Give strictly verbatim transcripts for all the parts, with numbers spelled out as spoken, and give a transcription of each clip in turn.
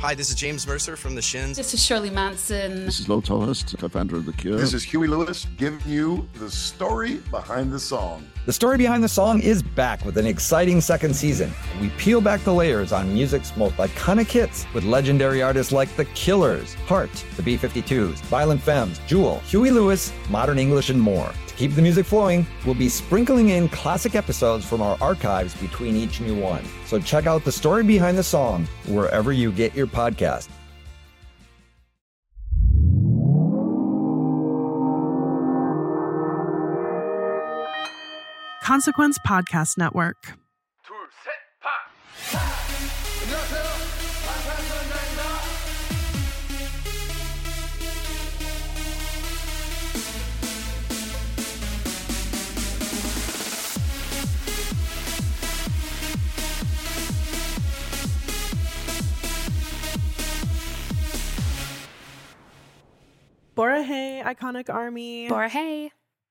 Hi, this is James Mercer from The Shins. This is Shirley Manson. This is Lo Tolhurst, co-founder of The Cure. This is Huey Lewis giving you the story behind the song. The Story Behind the Song is back with an exciting second season. We peel back the layers on music's most iconic hits with legendary artists like The Killers, Heart, the B fifty-twos, Violent Femmes, Jewel, Huey Lewis, Modern English, and more. To keep the music flowing, we'll be sprinkling in classic episodes from our archives between each new one. So check out The Story Behind the Song wherever you get your podcast. Consequence Podcast Network. Borahae, Iconic Army. Borahae.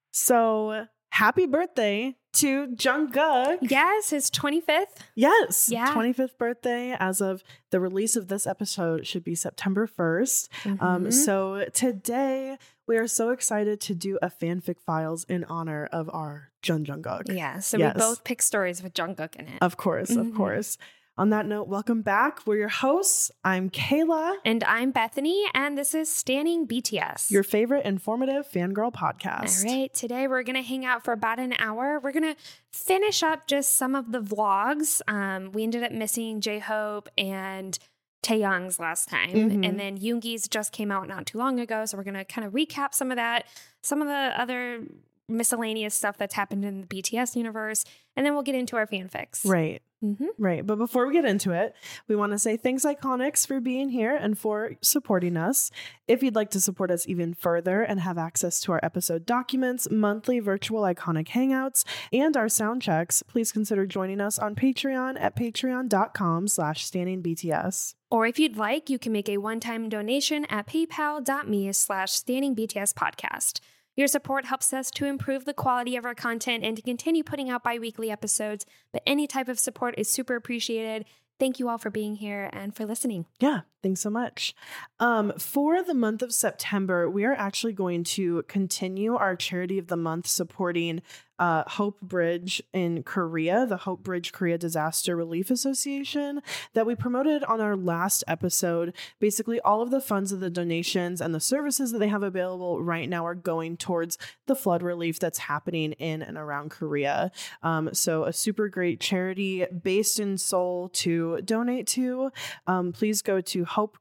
So, happy birthday to Jungkook. Yes, his twenty-fifth. Yes. Yeah. twenty-fifth birthday. As of the release of this episode, should be September first. Mm-hmm. Um, so today we are so excited to do a fanfic files in honor of our Jun Jungkook. Yeah. So Yes. we both pick stories with Jungkook in it. Of course, Mm-hmm. of course. On that note, welcome back. We're your hosts. I'm Kayla. And I'm Bethany, and this is Standing B T S. Your favorite informative fangirl podcast. All right. Today we're going to hang out for about an hour. We're going to finish up just some of the vlogs. Um, we ended up missing J-Hope and Taeyong's last time. Mhm. And then Yoongi's just came out not too long ago. So we're going to kind of recap some of that, some of the other miscellaneous stuff that's happened in the B T S universe. And then we'll get into our fanfics. Right. Mm-hmm. Right. But before we get into it, we want to say thanks, Iconics, for being here and for supporting us. If you'd like to support us even further and have access to our episode documents, monthly virtual Iconic Hangouts, and our sound checks, please consider joining us on Patreon at patreon.com slash standingbts. Or if you'd like, you can make a one-time donation at paypal.me slash standingbtspodcast. Your support helps us to improve the quality of our content and to continue putting out bi-weekly episodes, but any type of support is super appreciated. Thank you all for being here and for listening. Yeah, thanks so much. Um, for the month of September, we are actually going to continue our Charity of the Month supporting uh, Hope Bridge in Korea, the Hope Bridge Korea Disaster Relief Association that we promoted on our last episode. Basically, all of the funds of the donations and the services that they have available right now are going towards the flood relief that's happening in and around Korea. Um, so a super great charity based in Seoul to donate to. Um, please go to hope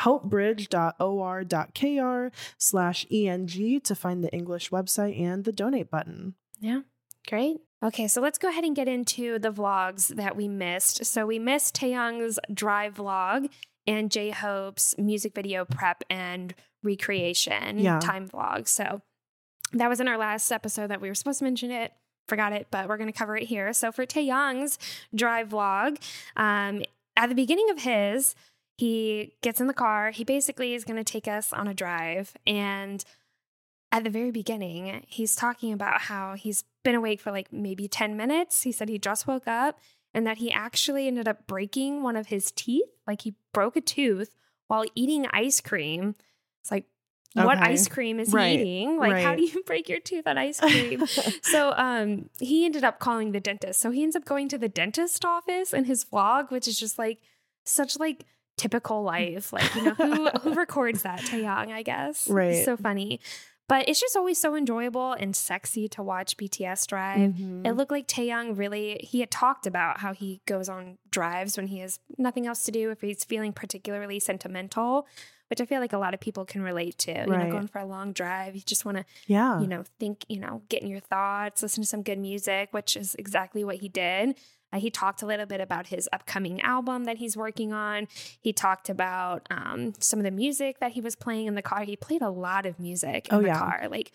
hopebridge.or.kr slash ENG to find the English website and the donate button. Yeah, great. Okay, so let's go ahead and get into the vlogs that we missed. So we missed Taeyong's drive vlog and J-Hope's music video prep and recreation Yeah. time vlog. So that was in our last episode that we were supposed to mention it. Forgot it, but we're going to cover it here. So for Taeyong's drive vlog, um, at the beginning of his, he gets in the car. He basically is going to take us on a drive. And at the very beginning, he's talking about how he's been awake for like maybe ten minutes. He said he just woke up and that he actually ended up breaking one of his teeth. Like he broke a tooth while eating ice cream. It's like, what Okay. ice cream is Right. he eating? Like, how Right. do you break your tooth on ice cream? So um, he ended up calling the dentist. So he ends up going to the dentist office in his vlog, which is just like such like typical life. Like, you know, who who records that? Taeyong, I guess. Right. It's so funny. But it's just always so enjoyable and sexy to watch B T S drive. Mhm. It looked like Taeyong really, he had talked about how he goes on drives when he has nothing else to do, if he's feeling particularly sentimental, which I feel like a lot of people can relate to. You Right. know, going for a long drive, you just want to, Yeah. you know, think, you know, get in your thoughts, listen to some good music, which is exactly what he did. Uh, he talked a little bit about his upcoming album that he's working on. He talked about um, some of the music that he was playing in the car. He played a lot of music in Oh, the yeah. car, like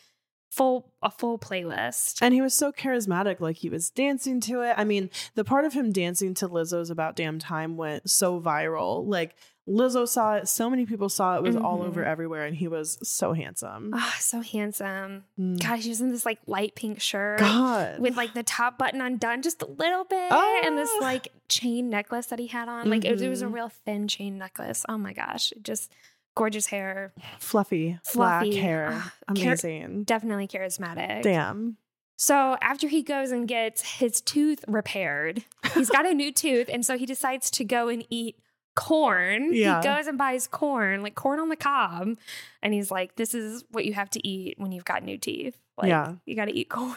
full a full playlist. And he was so charismatic, like he was dancing to it. I mean, the part of him dancing to Lizzo's About Damn Time went so viral. Like Lizzo saw it, so many people saw it, it was mm-hmm. all over everywhere, and he was so handsome. Oh, so handsome. Mm. God, he was in this like light pink shirt God. with like the top button undone just a little bit, oh. and this like chain necklace that he had on. Like mm-hmm. it, it was a real thin chain necklace. Oh my gosh, just gorgeous hair. Fluffy, Fluffy. black hair. Uh, Amazing. Char- definitely charismatic. Damn. So after he goes and gets his tooth repaired, he's got a new tooth, and so he decides to go and eat corn. Yeah. He goes and buys corn, like corn on the cob. And he's like, this is what you have to eat when you've got new teeth. Like, yeah. you got to eat corn.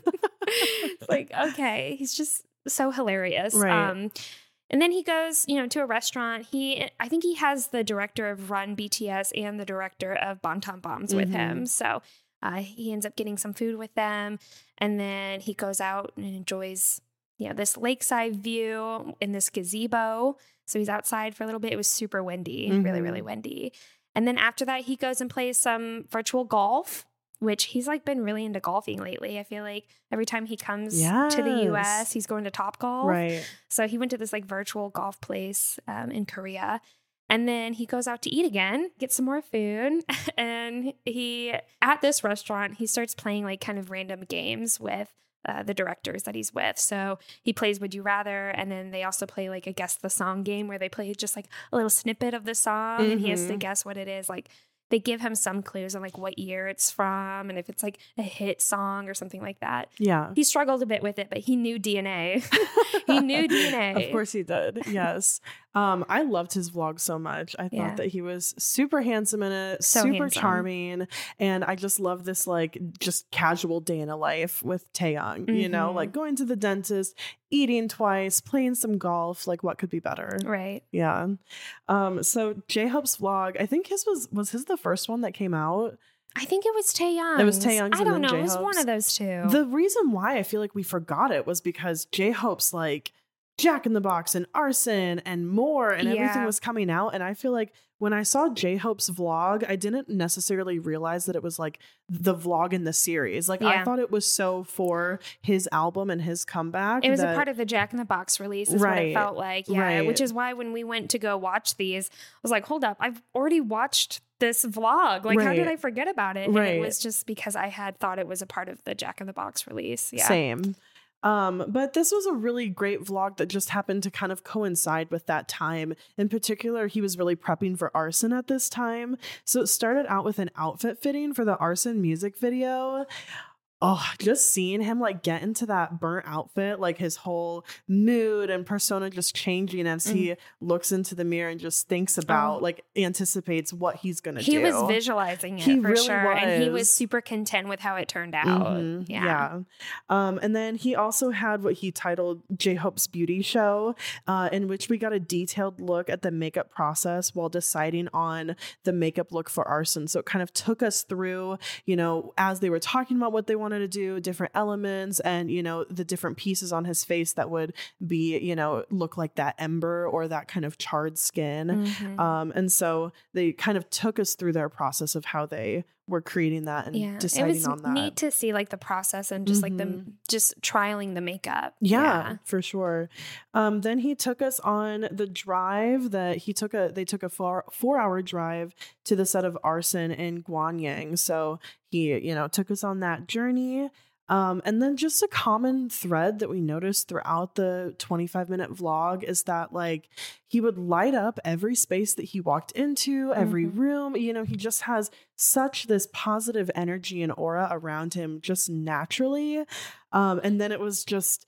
It's like, okay. He's just so hilarious. Right. Um, and then he goes, you know, to a restaurant. He, I think he has the director of Run B T S and the director of Bonton Bombs with Mm-hmm. him. So uh, he ends up getting some food with them. And then he goes out and enjoys, you know, this lakeside view in this gazebo. So he's outside for a little bit. It was super windy, Mm-hmm. really, really windy. And then after that, he goes and plays some virtual golf, which he's like been really into golfing lately. I feel like every time he comes yes. to the U S, he's going to Topgolf. Right. So he went to this like virtual golf place um, in Korea. And then he goes out to eat again, get some more food. And he, at this restaurant, he starts playing like kind of random games with Uh, the directors that he's with. So he plays Would You Rather, and then they also play like a Guess the Song game where they play just like a little snippet of the song mm-hmm. and he has to guess what it is. Like they give him some clues on like what year it's from and if it's like a hit song or something like that. Yeah. He struggled a bit with it, but he knew D N A. He knew D N A. Of course he did. Yes. Um, I loved his vlog so much. I thought Yeah. that he was super handsome in it, So super handsome. charming. And I just love this like just casual day in a life with Taeyong, you know, Mhm. like going to the dentist, eating twice, playing some golf. Like what could be better? Right. Yeah. Um, so J-Hope's vlog, I think his was, was his the first one that came out? I think it was Taeyong's. It was Taeyong's I and don't then know. It was J-Hope's. one of those two. The reason why I feel like we forgot it was because J-Hope's like Jack in the Box and Arson and more and everything Yeah. was coming out. And I feel like when I saw J-Hope's vlog, I didn't necessarily realize that it was like the vlog in the series. Like I Yeah. thought it was so for his album and his comeback. It was that, a part of the Jack in the Box release is what Right. it felt like. Yeah. Right. Which is why when we went to go watch these, I was like, hold up, I've already watched this vlog. Like, how did Right. I forget about it? Right. And it was just because I had thought it was a part of the Jack in the Box release. Yeah. Same. Um, but this was a really great vlog that just happened to kind of coincide with that time. In particular, he was really prepping for Arson at this time. So it started out with an outfit fitting for the Arson music video. Oh, just seeing him like get into that burnt outfit, like his whole mood and persona just changing as he mm. looks into the mirror and just thinks about, oh. like anticipates what he's going to do. He was visualizing it he for really sure. Was. And he was super content with how it turned out. Mm-hmm. Yeah. yeah. Um, and then he also had what he titled J-Hope's Beauty Show, uh, in which we got a detailed look at the makeup process while deciding on the makeup look for Arson. So it kind of took us through, you know, as they were talking about what they wanted to do, different elements and, you know, the different pieces on his face that would be, you know, look like that ember or that kind of charred skin. Mm-hmm. Um, and so they kind of took us through their process of how they were creating that and yeah. deciding it was on that. Neat to see like the process and just mm-hmm. like the just trialing the makeup. Yeah, yeah. for sure. Um, then he took us on the drive that he took a they took a four four hour drive to the set of Arson in Gwanyang. So he, you know, took us on that journey. Um, and then just a common thread that we noticed throughout the twenty-five minute vlog is that like he would light up every space that he walked into, every mm-hmm. room. You know, he just has such this positive energy and aura around him just naturally. Um, and then it was just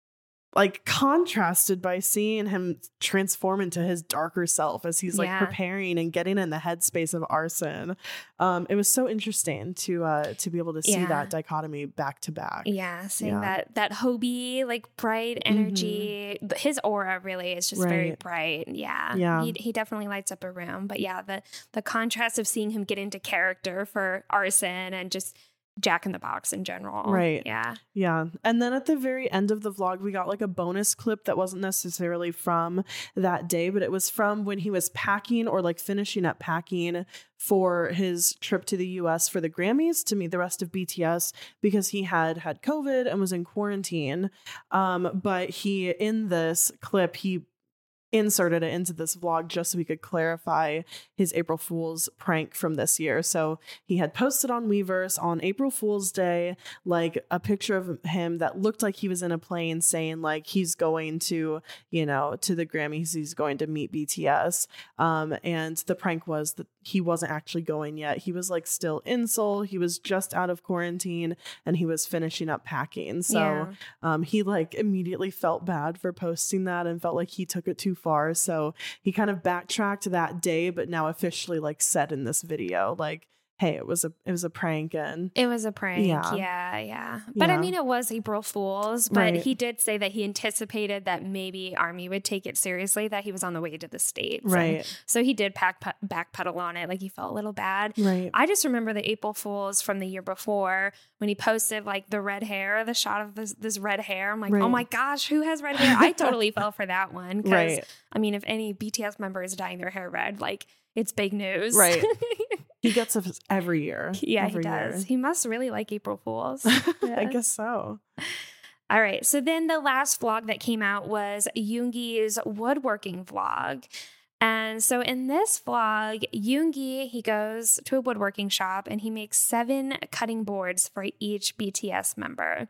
like contrasted by seeing him transform into his darker self as he's like yeah. preparing and getting in the headspace of Arson. Um, it was so interesting to uh, to be able to see yeah. that dichotomy back to back. Yeah, seeing Yeah. that that Hobie like bright energy, mm-hmm. his aura really is just right. very bright. Yeah, yeah, he he definitely lights up a room. But yeah, the the contrast of seeing him get into character for Arson and just Jack in the Box in general. Right. Yeah. Yeah. And then at the very end of the vlog, we got like a bonus clip that wasn't necessarily from that day, but it was from when he was packing or like finishing up packing for his trip to the U S for the Grammys to meet the rest of B T S because he had had COVID and was in quarantine. Um, but he, in this clip, he inserted it into this vlog just so we could clarify his April Fool's prank from this year. So he had posted on Weverse on April Fool's Day, like a picture of him that looked like he was in a plane saying like he's going to, you know, to the Grammys, he's going to meet B T S. Um, and the prank was that he wasn't actually going yet. He was like still in Seoul. He was just out of quarantine and he was finishing up packing. So Yeah. um, he like immediately felt bad for posting that and felt like he took it too far. So he kind of backtracked that day, but now officially like said in this video, like, hey, it was a it was a prank and It was a prank. Yeah. Yeah, yeah. But I Yeah. mean, it was April Fool's, but Right. he did say that he anticipated that maybe Army would take it seriously, that he was on the way to the States. And right, so he did pack, backpedal on it. Like he felt a little bad. right. I just remember the April Fools from the year before when he posted like the red hair, the shot of this, this red hair. I'm like, Right. oh my gosh, who has red hair? I totally fell for that one. Because, Right. I mean, if any B T S member is dyeing their hair red, like it's big news. Right. He gets us every year. Yeah, every he does. year. He must really like April Fools. I Yeah. guess so. All right. So then the last vlog that came out was Yoongi's woodworking vlog. And so in this vlog, Yoongi, he goes to a woodworking shop and he makes seven cutting boards for each B T S member.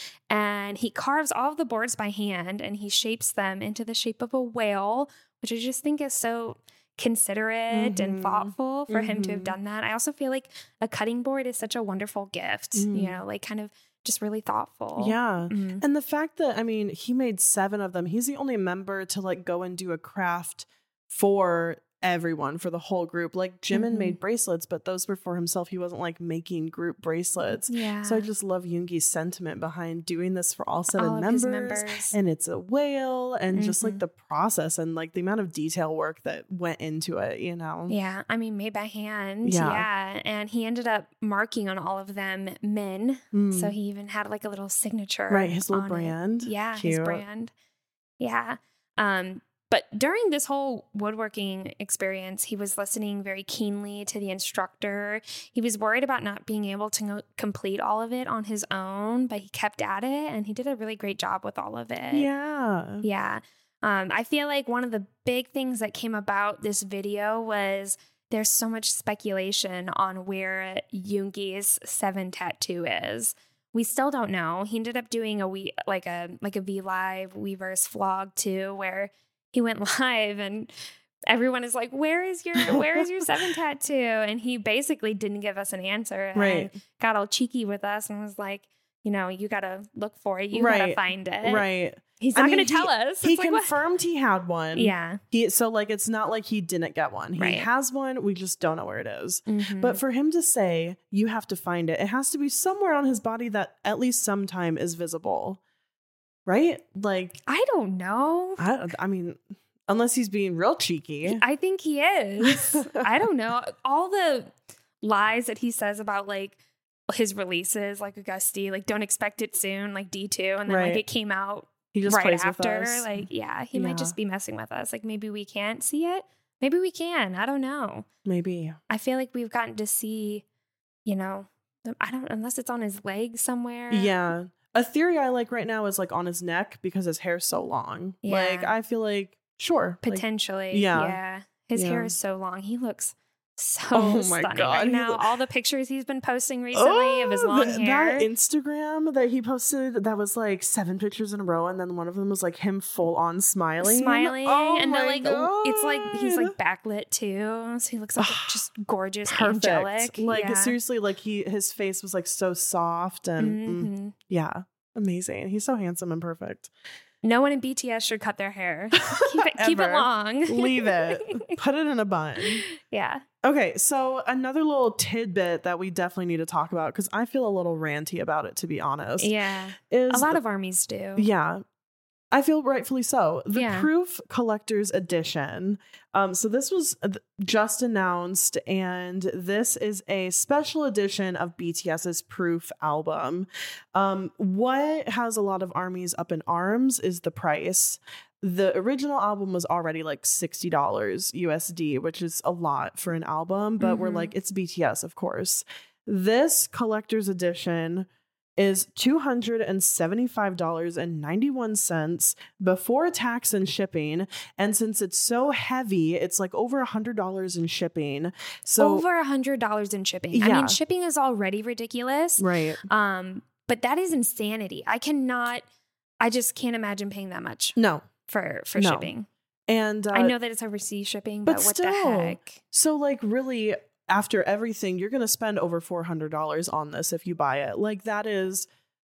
And he carves all of the boards by hand and he shapes them into the shape of a whale, which I just think is so considerate Mhm. and thoughtful for him to have Mhm. done that. I also feel like a cutting board is such a wonderful gift, Mm. you know, like kind of just really thoughtful. Yeah. Mhm. And the fact that, I mean, he made seven of them. He's the only member to like go and do a craft for everyone, for the whole group. Like Jimin Mhm. made bracelets, but those were for himself. He wasn't like making group bracelets. Yeah. So I just love Yoongi's sentiment behind doing this for all seven all of members. his members. And it's a whale and just like Mhm. the process and like the amount of detail work that went into it, you know? Yeah, I mean, made by hand. Yeah. Yeah. And he ended up marking on all of them men. Mm. So he even had like a little signature. Right, his little on it. brand. Yeah, his Cute. brand. Yeah. Um, but during this whole woodworking experience, he was listening very keenly to the instructor. He was worried about not being able to no- complete all of it on his own, but he kept at it and he did a really great job with all of it. Yeah. Yeah. Um, I feel like one of the big things that came about this video was there's so much speculation on where Yoongi's seven tattoo is. We still don't know. He ended up doing a we like a like a V Live Weverse vlog too, where he went live and everyone is like, "Where is your Where is your seven tattoo?" And he basically didn't give us an answer. And Right. got all cheeky with us and was like, "You know, you gotta look for it. You gotta Right. find it." Right. He's I not mean, going to tell he- us. He It's like, what? confirmed he had one. Yeah. He so like it's not like he didn't get one. He Right. has one. We just don't know where it is. Mhm. But for him to say you have to find it, it has to be somewhere on his body that at least sometime is visible, right? Like I don't know. I, I mean, unless he's being real cheeky. I think he is. I don't know. All the lies that he says about like his releases, like Augusti, like don't expect it soon, like D two, and then Right. like it came out He just right plays after. with us. Like, yeah, he Yeah. might just be messing with us. Like maybe we can't see it. Maybe we can. I don't know. Maybe. I feel like we've gotten to see, you know, the- I don't unless it's on his leg somewhere. Yeah. A theory I like right now is like on his neck because his hair's so long. Like Yeah. I feel like sure. like, Potentially. yeah. Yeah. His hair Yeah. is so long. He looks so Oh my stunning God, right he now. lo- All the pictures he's been posting recently of his Oh, long th- hair. That Instagram that he posted that was like seven pictures in a row, and then one of them was like him full on smiling, Smiling, Oh and my they're like, it's like he's like God. backlit too, so he looks like just gorgeous, perfect. angelic. Like yeah. seriously, like he his face was like so soft and mm, Mhm. yeah, amazing. He's so handsome and perfect. No one in B T S should cut their hair. Keep it, keep it Ever. long. Leave it. Put it in a bun. Yeah. Okay, so another little tidbit that we definitely need to talk about because I feel a little ranty about it, to be honest. Yeah. Is A lot of armies do. yeah. I feel rightfully so. The Yeah. Proof Collector's Edition. Um, so this was just announced, and this is a special edition of BTS's Proof album. Um, what has a lot of armies up in arms is the price. The original album was already like sixty dollars U S D, which is a lot for an album, but mm-hmm. we're like, it's B T S, of course. This collector's edition is two hundred seventy-five dollars and ninety-one cents before tax and shipping. And since it's so heavy, it's like over one hundred dollars in shipping. So over one hundred dollars in shipping. Yeah. I mean, shipping is already ridiculous. Right. Um, but that is insanity. I cannot, I just can't imagine paying that much. No. For, for no. shipping. And uh, I know that it's overseas shipping, but, but what still, the heck? So like really, after everything, you're going to spend over four hundred dollars on this if you buy it. Like that is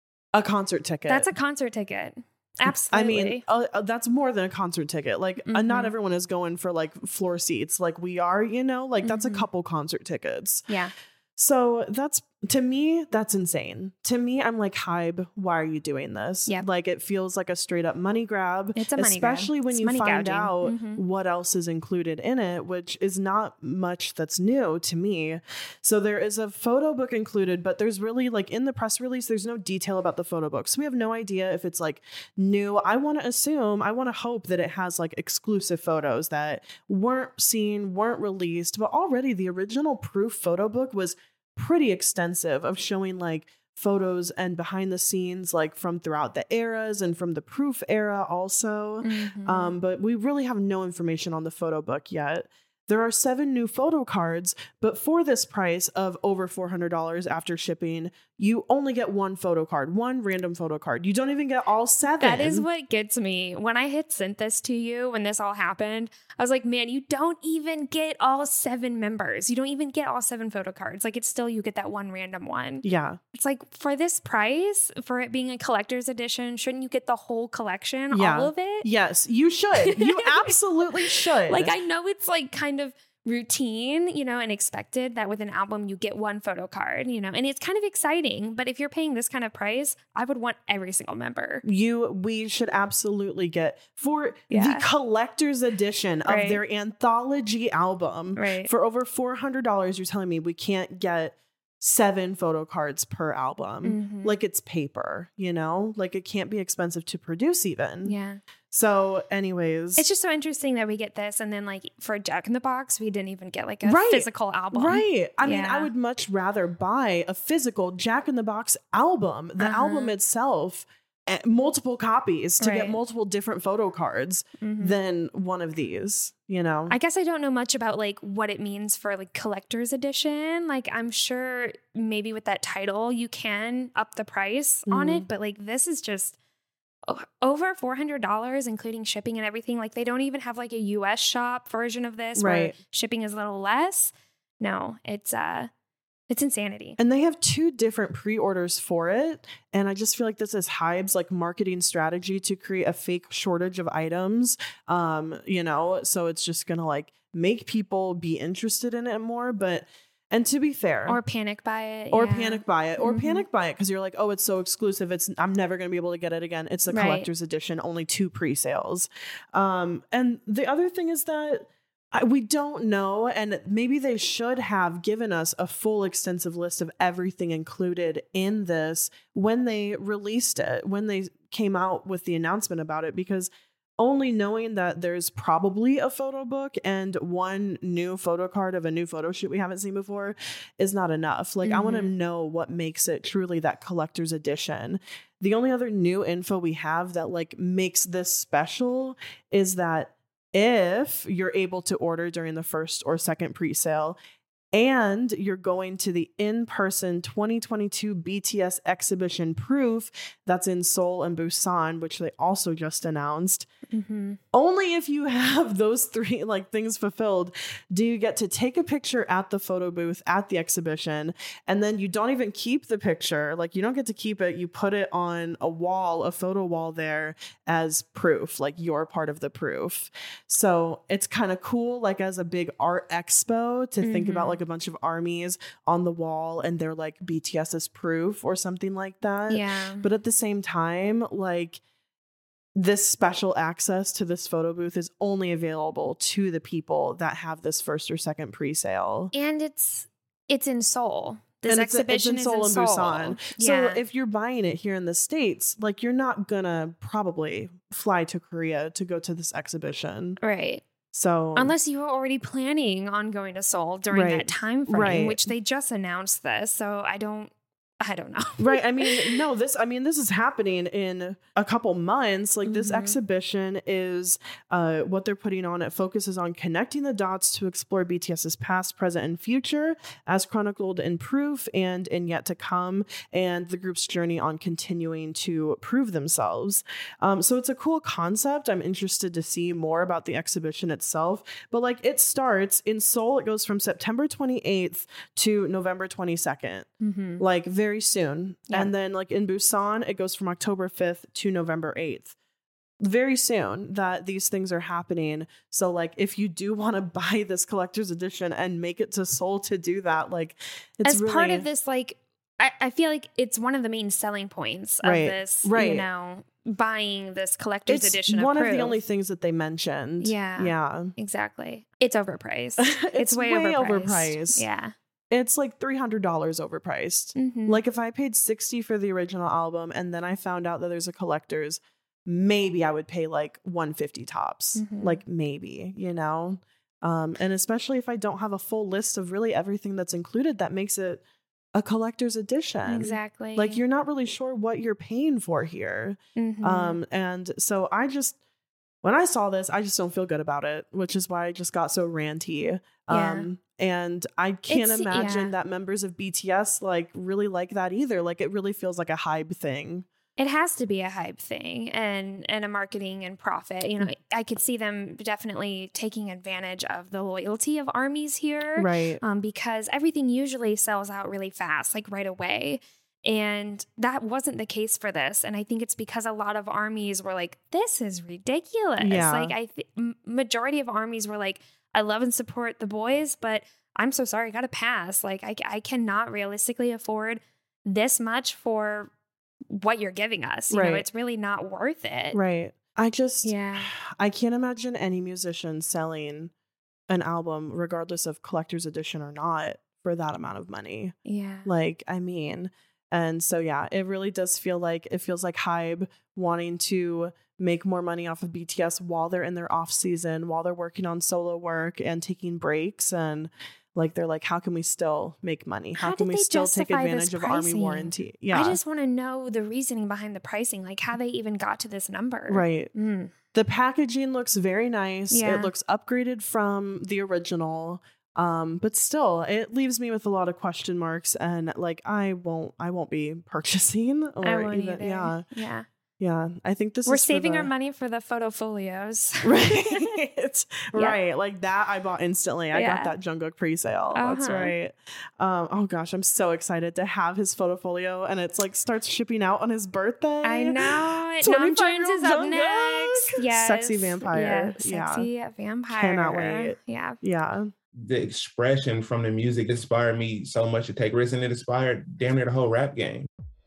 a concert ticket. That's a concert ticket. Absolutely. I mean, uh, that's more than a concert ticket. Like mm-hmm. uh, not everyone is going for like floor seats like we are, you know, like mm-hmm. that's a couple concert tickets. Yeah. So that's, to me, that's insane. To me, I'm like, Hybe, why are you doing this? Yeah. Like it feels like a straight up money grab. It's a money especially grab. when It's you money find gouging. out Mm-hmm. what else is included in it, which is not much that's new to me. So there is a photo book included, but there's really like in the press release, there's no detail about the photo book. So we have no idea if it's like new. I want to assume, I want to hope that it has like exclusive photos that weren't seen, weren't released, but already the original Proof photo book was pretty extensive of showing like photos and behind the scenes like from throughout the eras and from the Proof era also. Mm-hmm. Um, but we really have no information on the photo book yet. There are seven new photo cards, but for this price of over four hundred dollars after shipping, you only get one photo card, one random photo card. You don't even get all seven. That is what gets me. When I had sent this to you, when this all happened, I was like, man, you don't even get all seven members. You don't even get all seven photo cards. Like it's still, you get that one random one. Yeah. It's like for this price, for it being a collector's edition, shouldn't you get the whole collection, yeah. all of it? Yes, you should. You absolutely should. Like I know it's like kind of routine, you know, and expected that with an album you get one photo card, you know, and it's kind of exciting. But if you're paying this kind of price, I would want every single member. You, we should absolutely get for Yeah. the collector's edition of Right. their anthology album Right. for over four hundred dollars. You're telling me we can't get seven photo cards per album. Mm-hmm. Like it's paper, you know, like it can't be expensive to produce even. Yeah. So anyways, It's just so interesting that we get this. And then like for Jack in the Box, we didn't even get like a Right. physical album. right. I mean, I Yeah. would much rather buy a physical Jack in the Box album, the Uh-huh. album itself, eh, multiple copies to Right. get multiple different photo cards Mhm. than one of these, you know? I guess I don't know much about like what it means for like collector's edition. Like I'm sure maybe with that title you can up the price on Mhm. it, but like this is just o- over four hundred dollars including shipping and everything. Like they don't even have like a U S shop version of this where Right. shipping is a little less. No, it's uh it's insanity. And they have two different pre-orders for it. And I just feel like this is Hybe's like marketing strategy to create a fake shortage of items. Um, you know, so it's just going to like make people be interested in it more. But, and to be fair, Or panic buy it. or yeah. panic buy it or Mhm. panic buy it because you're like, oh, it's so exclusive. It's I'm never going to be able to get it again. It's a Right. collector's edition, only two pre-sales. Um, and the other thing is that I, we don't know, and maybe they should have given us a full extensive list of everything included in this when they released it, when they came out with the announcement about it, because only knowing that there's probably a photo book and one new photo card of a new photo shoot we haven't seen before is not enough. Like, I want to Mhm. know what makes it truly that collector's edition. The only other new info we have that like makes this special is that if you're able to order during the first or second pre-sale and you're going to the in-person twenty twenty-two B T S exhibition Proof that's in Seoul and Busan, which they also just announced, Mm-hmm. only if you have those three like things fulfilled do you get to take a picture at the photo booth at the exhibition, and then you don't even keep the picture. Like you don't get to keep it. You put it on a wall, a photo wall there as proof, like you're part of the proof. So it's kind of cool, like as a big art expo to think about Mhm. like a bunch of armies on the wall and they're like BTS's proof or something like that. Yeah. But at the same time, like this special access to this photo booth is only available to the people that have this first or second pre-sale. And it's it's in Seoul. This and it's, exhibition it's in Seoul is and in Seoul. Busan. Yeah. So if you're buying it here in the States, like you're not gonna probably fly to Korea to go to this exhibition. Right. So unless you were already planning on going to Seoul during Right. that time frame, Right. which they just announced this. So I don't I don't know. Right. I mean, no, this, I mean, this is happening in a couple months. Like this Mhm. exhibition is uh, what they're putting on. It focuses on connecting the dots to explore BTS's past, present, and future as chronicled in Proof and in Yet to Come, and the group's journey on continuing to prove themselves. Um, so it's a cool concept. I'm interested to see more about the exhibition itself. But like it starts in Seoul, it goes from September twenty-eighth to November twenty-second. Mm-hmm. Like very soon. Yeah. And then like in Busan, it goes from October fifth to November eighth. Very soon that these things are happening. So like if you do want to buy this collector's edition and make it to Seoul to do that, like it's As really, part of this, like I, I feel like it's one of the main selling points of Right, this, right. you know, buying this collector's it's edition. one of, of the Proof. only things that they mentioned. Yeah. Yeah. Exactly. It's overpriced. it's, It's way, way overpriced. overpriced. Yeah. It's like three hundred dollars overpriced. Mhm. Like if I paid sixty for the original album and then I found out that there's a collector's, maybe I would pay like one hundred fifty tops. Mhm. Like maybe, you know? Um, and especially if I don't have a full list of really everything that's included, that makes it a collector's edition. Exactly. Like you're not really sure what you're paying for here. Mhm. Um, and so I just, when I saw this, I just don't feel good about it, which is why I just got so ranty. Yeah. Um, and I can't It's- imagine yeah. that members of B T S like really like that either. Like it really feels like a hype thing. It has to be a hype thing and and a marketing and profit. You know, I could see them definitely taking advantage of the loyalty of armies here. Right. Um, because everything usually sells out really fast, like right away. And that wasn't the case for this. And I think it's because a lot of armies were like, this is ridiculous. Yeah. Like I th- m- majority of armies were like, I love and support the boys, but I'm so sorry, I got to pass. Like I, I cannot realistically afford this much for what you're giving us. You Right. know, it's really not worth it. Right. I just, Yeah. I can't imagine any musician selling an album, regardless of collector's edition or not, for that amount of money. Yeah. Like, I mean, and so, yeah, it really does feel like, it feels like Hybe wanting to make more money off of B T S while they're in their off season, while they're working on solo work and taking breaks. And like, they're like, how can we still make money? How, How can did we they still take justify advantage this of army pricing? warranty? Yeah. I just want to know the reasoning behind the pricing, like how they even got to this number. Right. Mm. The packaging looks very nice. Yeah. It looks upgraded from the original. Um, but still, it leaves me with a lot of question marks, and like I won't, I won't be purchasing or I won't even, either. yeah, Yeah. yeah. I think this We're is for saving the- our money for the photo folios. right, Yeah. right. Like that, I bought instantly. I Yeah. got that Jungkook pre-sale. That's Uh-huh. right. Um, oh gosh, I'm so excited to have his photofolio, and it's like starts shipping out on his birthday. I know. it. twenty-five Namjoon's is year up old next. Jungkook. Yes. Sexy vampire. Yeah. Sexy vampire. Cannot wait. Yeah. Yeah. The expression from the music inspired me so much to take risks, and it inspired damn near the whole rap game.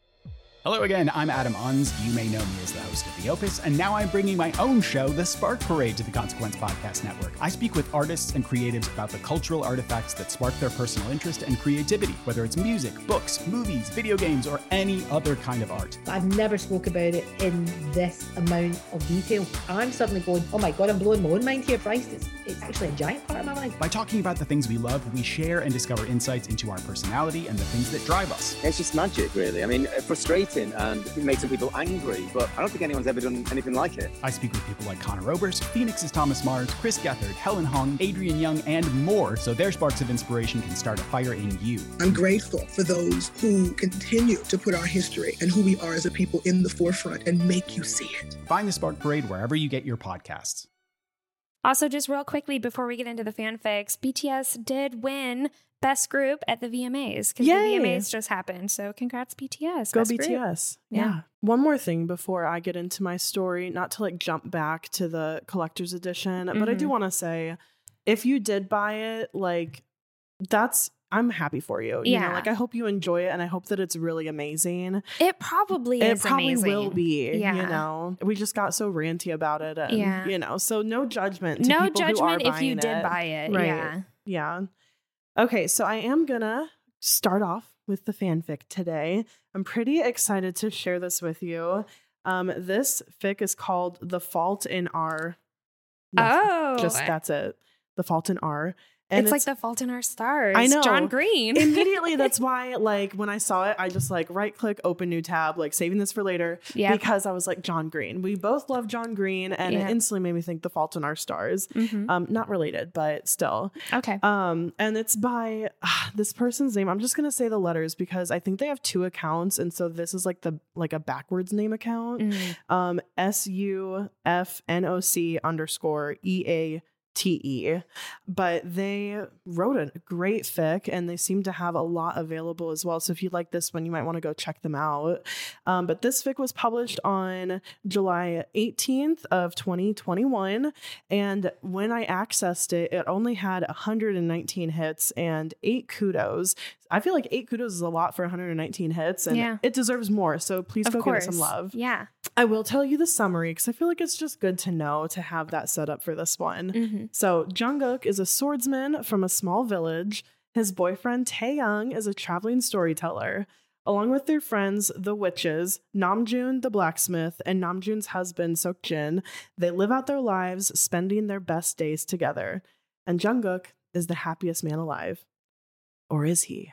Hello again, I'm Adam Unz. You may know me as the host of The Opus, and now I'm bringing my own show, The Spark Parade, to the Consequence Podcast Network. I speak with artists and creatives about the cultural artifacts that spark their personal interest and creativity, whether it's music, books, movies, video games, or any other kind of art. I've never spoke about it in this amount of detail. I'm suddenly going, oh my God, I'm blowing my own mind here. Christ, it's, it's actually a giant part of my life. By talking about the things we love, we share and discover insights into our personality and the things that drive us. It's just magic, really. I mean, frustrating and it makes some people angry, but I don't think anyone's ever done anything like it. I speak with people like Connor Oberst, Phoenix's Thomas Mars, Chris Gethard, Helen Hong, Adrian Young, and more, so their sparks of inspiration can start a fire in you. I'm grateful for those who continue to put our history and who we are as a people in the forefront and make you see it. Find the Spark Parade wherever you get your podcasts. Also, just real quickly before we get into the fanfics, B T S did win Best Group at the V M As because the Yay. V M As just happened. So congrats, B T S. Go Best B T Group. S. Yeah. Yeah. One more thing before I get into my story, not to like jump back to the collector's edition, but I do Mhm. want to say if you did buy it, like that's I'm happy for you. You Yeah. know, like I hope you enjoy it, and I hope that it's really amazing. It probably It is probably amazing. will be. Yeah. You know, we just got so ranty about it, and Yeah. you know, so no judgment. To No people who are judgment if you buying did it. buy it. Right. Yeah. Yeah. Okay, so I am gonna start off with the fanfic today. I'm pretty excited to share this with you. Um, this fic is called "The Fault in Our." Nothing. Oh. Just that's it. The Fault in Our. And it's, like The Fault in Our Stars. I know. John Green. Immediately, that's why, like, when I saw it, I just like right click, open new tab, like saving this for later. Yep. Because I was like, John Green. We both love John Green, and Yeah. it instantly made me think The Fault in Our Stars. Mhm. Um, not related, but still. Okay. Um, and it's by uh, this person's name. I'm just gonna say the letters because I think they have two accounts, and so this is like the like a backwards name account. Mm. Um, S U F N O C underscore E A T E, but they wrote a great fic and they seem to have a lot available as well. So if you like this one, you might want to go check them out. Um, but this fic was published on July eighteenth of twenty twenty-one. And when I accessed it, it only had one hundred nineteen hits and eight kudos. I feel like eight kudos is a lot for one hundred nineteen hits, and Yeah. it deserves more. So please Of go course. give it some love. Yeah. I will tell you the summary because I feel like it's just good to know to have that set up for this one. Mhm. So Jungkook is a swordsman from a small village. His boyfriend Taeyoung is a traveling storyteller. Along with their friends, the witches, Namjoon the blacksmith, and Namjoon's husband Seokjin, they live out their lives, spending their best days together. And Jungkook is the happiest man alive. Or is he?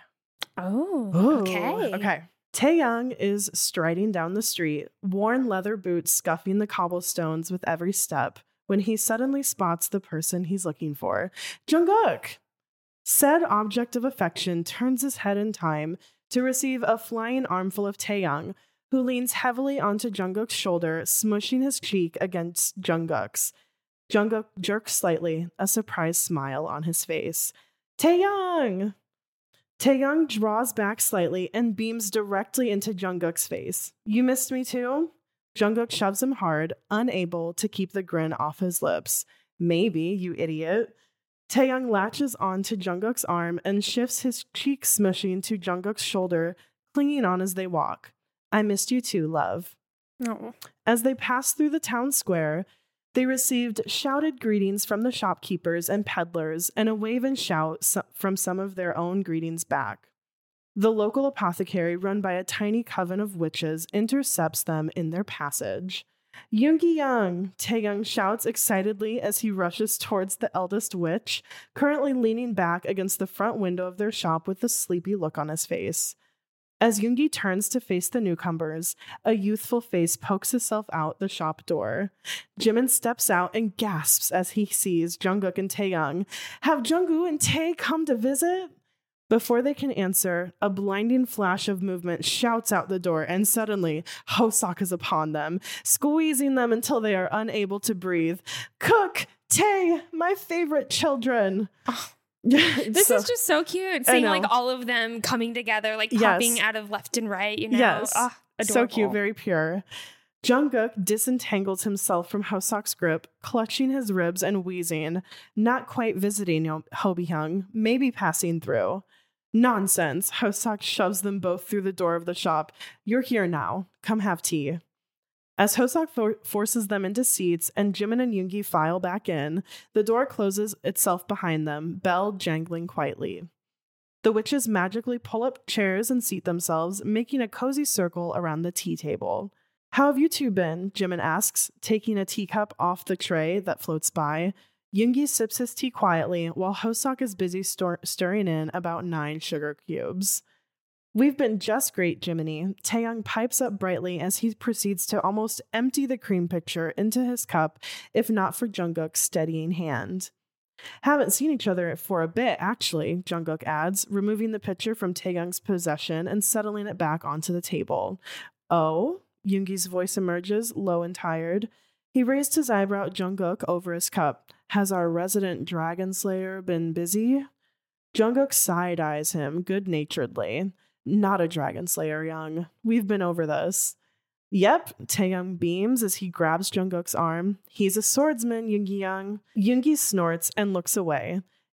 Oh, Ooh, okay. Okay. Taeyoung is striding down the street, worn leather boots scuffing the cobblestones with every step, when he suddenly spots the person he's looking for. Jungkook! Said object of affection turns his head in time to receive a flying armful of Taeyoung, who leans heavily onto Jungkook's shoulder, smushing his cheek against Jungkook's. Jungkook jerks slightly, a surprised smile on his face. Taeyoung! Taeyoung draws back slightly and beams directly into Jungkook's face. You missed me too? Jungkook shoves him hard, unable to keep the grin off his lips. Maybe, you idiot. Taeyoung latches onto Jungkook's arm and shifts his cheek smushing to Jungkook's shoulder, clinging on as they walk. I missed you too, love. No. As they pass through the town square, they received shouted greetings from the shopkeepers and peddlers and a wave and shout so- from some of their own greetings back. The local apothecary, run by a tiny coven of witches, intercepts them in their passage. Yoongi Young, Taeyoung shouts excitedly as he rushes towards the eldest witch, currently leaning back against the front window of their shop with a sleepy look on his face. As Yoongi turns to face the newcomers, a youthful face pokes itself out the shop door. Jimin steps out and gasps as he sees Jungkook and Taeyoung. Have Jungkook and Tae come to visit? Before they can answer, a blinding flash of movement shouts out the door, and suddenly, Hoseok is upon them, squeezing them until they are unable to breathe. Cook! Tae! My favorite children! Oh. This So- is just so cute. I Seeing know. like all of them coming together, like Yes. popping out of left and right, you know? Yes. Ah, So cute, adorable. very pure. Jungkook disentangles himself from Hoseok's grip, clutching his ribs and wheezing, not quite visiting Yo- Hobi-hyung, maybe passing through. Nonsense. Hoseok shoves them both through the door of the shop. You're here now. Come have tea. As Hoseok for- forces them into seats and Jimin and Yoongi file back in, the door closes itself behind them, bell jangling quietly. The witches magically pull up chairs and seat themselves, making a cozy circle around the tea table. How have you two been? Jimin asks, taking a teacup off the tray that floats by. Yoongi sips his tea quietly, while Hoseok is busy stor- stirring in about nine sugar cubes. We've been just great, Jiminy. Taeyoung pipes up brightly as he proceeds to almost empty the cream pitcher into his cup, if not for Jungkook's steadying hand. Haven't seen each other for a bit, actually, Jungkook adds, removing the pitcher from Taeyoung's possession and settling it back onto the table. Oh? Yoongi's voice emerges, low and tired. He raised his eyebrow at Jungkook over his cup. Has our resident dragon slayer been busy? Jungkook side-eyes him good-naturedly. Not a dragon slayer, Young. We've been over this. Yep, Taeyoung beams as he grabs Jungkook's arm. He's a swordsman, Yoongi Young. Yoongi snorts and looks away.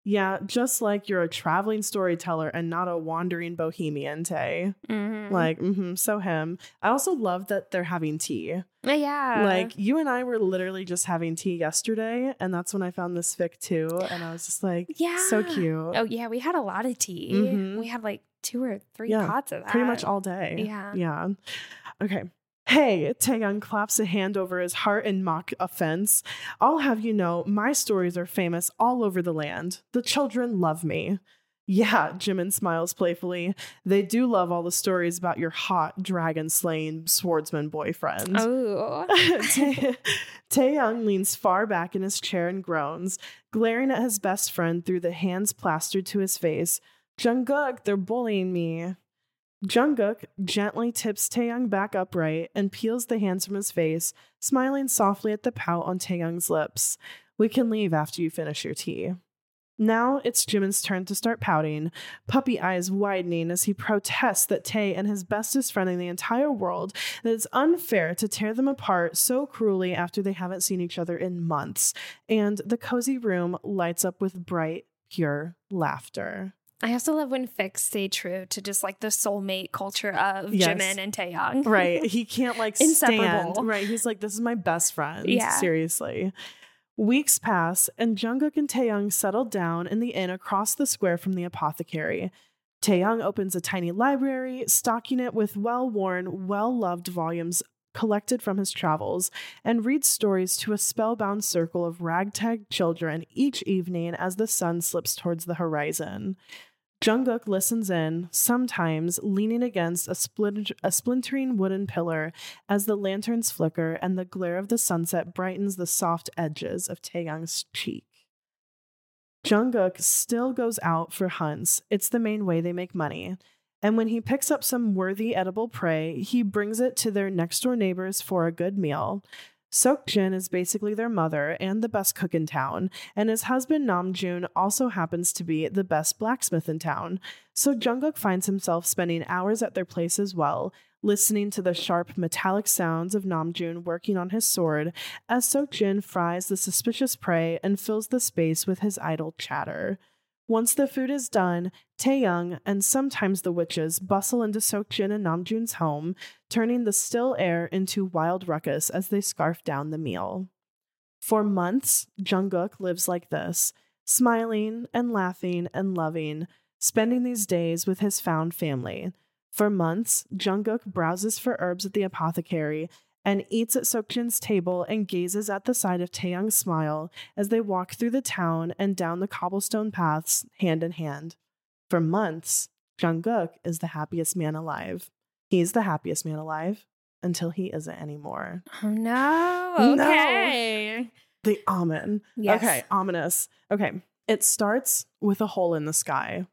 Yeah, just like you're a traveling storyteller and not a wandering bohemian, Tay. Mm-hmm. Like, mm-hmm, so him. I also love that they're having tea. Yeah. Like, you and I were literally just having tea yesterday, and that's when I found this fic too. And I was just like, yeah. so cute. Oh, yeah. We had a lot of tea. Mm-hmm. We had like two or three Yeah, pots of that. pretty much all day. Yeah. Yeah. Okay. Hey, Taeyang claps a hand over his heart in mock offense. I'll have you know, my stories are famous all over the land. The children love me. Yeah, Jimin smiles playfully. They do love all the stories about your hot dragon-slaying swordsman boyfriend. Oh. Taeyang leans far back in his chair and groans, glaring at his best friend through the hands plastered to his face. Jungkook, they're bullying me. Jungkook gently tips Taeyang back upright and peels the hands from his face, smiling softly at the pout on Taeyang's lips. We can leave after you finish your tea. Now it's Jimin's turn to start pouting, puppy eyes widening as he protests that Tae and his bestest friend in the entire world, that it's unfair to tear them apart so cruelly after they haven't seen each other in months. And the cozy room lights up with bright, pure laughter. I also love when fics stay true to just like the soulmate culture of Yes. Jimin and Taeyang. Right. He can't like Inseparable. stand. Right. He's like, this is my best friend. Yeah. Seriously. Weeks pass and Jungkook and Taeyang settle down in the inn across the square from the apothecary. Taeyang opens a tiny library, stocking it with well-worn, well-loved volumes collected from his travels, and reads stories to a spellbound circle of ragtag children each evening as the sun slips towards the horizon. Jungkook listens in, sometimes leaning against a, split- a splintering wooden pillar as the lanterns flicker and the glare of the sunset brightens the soft edges of Taeyang's cheek. Jungkook still goes out for hunts. It's the main way they make money. And when he picks up some worthy edible prey, he brings it to their next-door neighbors for a good meal. Seokjin is basically their mother and the best cook in town, and his husband Namjoon also happens to be the best blacksmith in town. So Jungkook finds himself spending hours at their place as well, listening to the sharp metallic sounds of Namjoon working on his sword as Seokjin fries the suspicious prey and fills the space with his idle chatter. Once the food is done, Taeyang and sometimes the witches bustle into Seokjin and Namjoon's home, turning the still air into wild ruckus as they scarf down the meal. For months, Jungkook lives like this, smiling and laughing and loving, spending these days with his found family. For months, Jungkook browses for herbs at the apothecary and eats at Seokjin's table and gazes at the sight of Taeyang's smile as they walk through the town and down the cobblestone paths hand in hand. For months, Jungkook is the happiest man alive. He's the happiest man alive until he isn't anymore. Oh no. Okay. No. The omen. Yes. Okay, ominous. Okay, it starts with a hole in the sky.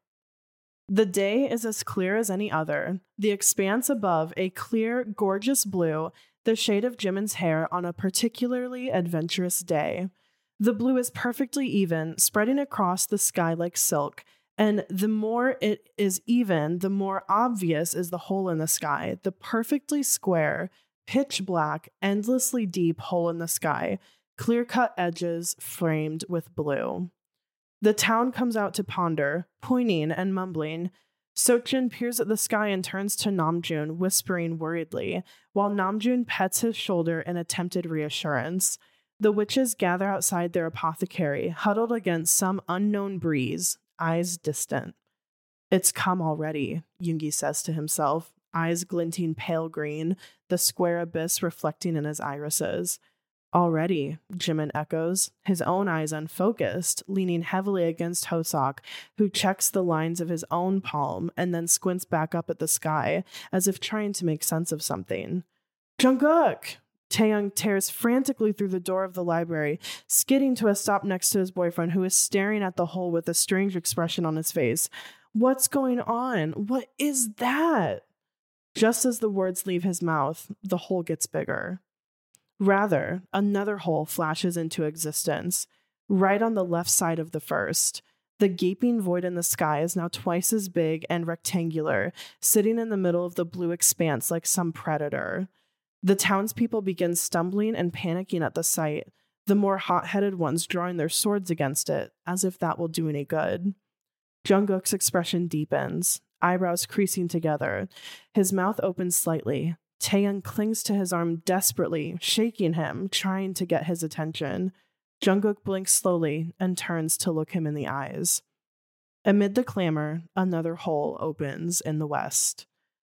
The day is as clear as any other. The expanse above a clear, gorgeous blue, the shade of Jimin's hair on a particularly adventurous day. The blue is perfectly even, spreading across the sky like silk, and the more it is even, the more obvious is the hole in the sky, the perfectly square, pitch black, endlessly deep hole in the sky, clear-cut edges framed with blue. The town comes out to ponder, pointing and mumbling. Seokjin peers at the sky and turns to Namjoon, whispering worriedly, while Namjoon pets his shoulder in attempted reassurance. The witches gather outside their apothecary, huddled against some unknown breeze, eyes distant. It's come already, Yoongi says to himself, eyes glinting pale green, the square abyss reflecting in his irises. Already, Jimin echoes, his own eyes unfocused, leaning heavily against Hoseok, who checks the lines of his own palm and then squints back up at the sky, as if trying to make sense of something. Jungkook! Taeyang tears frantically through the door of the library, skidding to a stop next to his boyfriend, who is staring at the hole with a strange expression on his face. What's going on? What is that? Just as the words leave his mouth, the hole gets bigger. Rather, another hole flashes into existence, right on the left side of the first. The gaping void in the sky is now twice as big and rectangular, sitting in the middle of the blue expanse like some predator. The townspeople begin stumbling and panicking at the sight. the more hot-headed ones drawing their swords against it, as if that will do any good. Jungkook's expression deepens, eyebrows creasing together. His mouth opens slightly. Taehyung clings to his arm desperately, shaking him, trying to get his attention. Jungkook blinks slowly and turns to look him in the eyes. Amid the clamor, another hole opens in the west.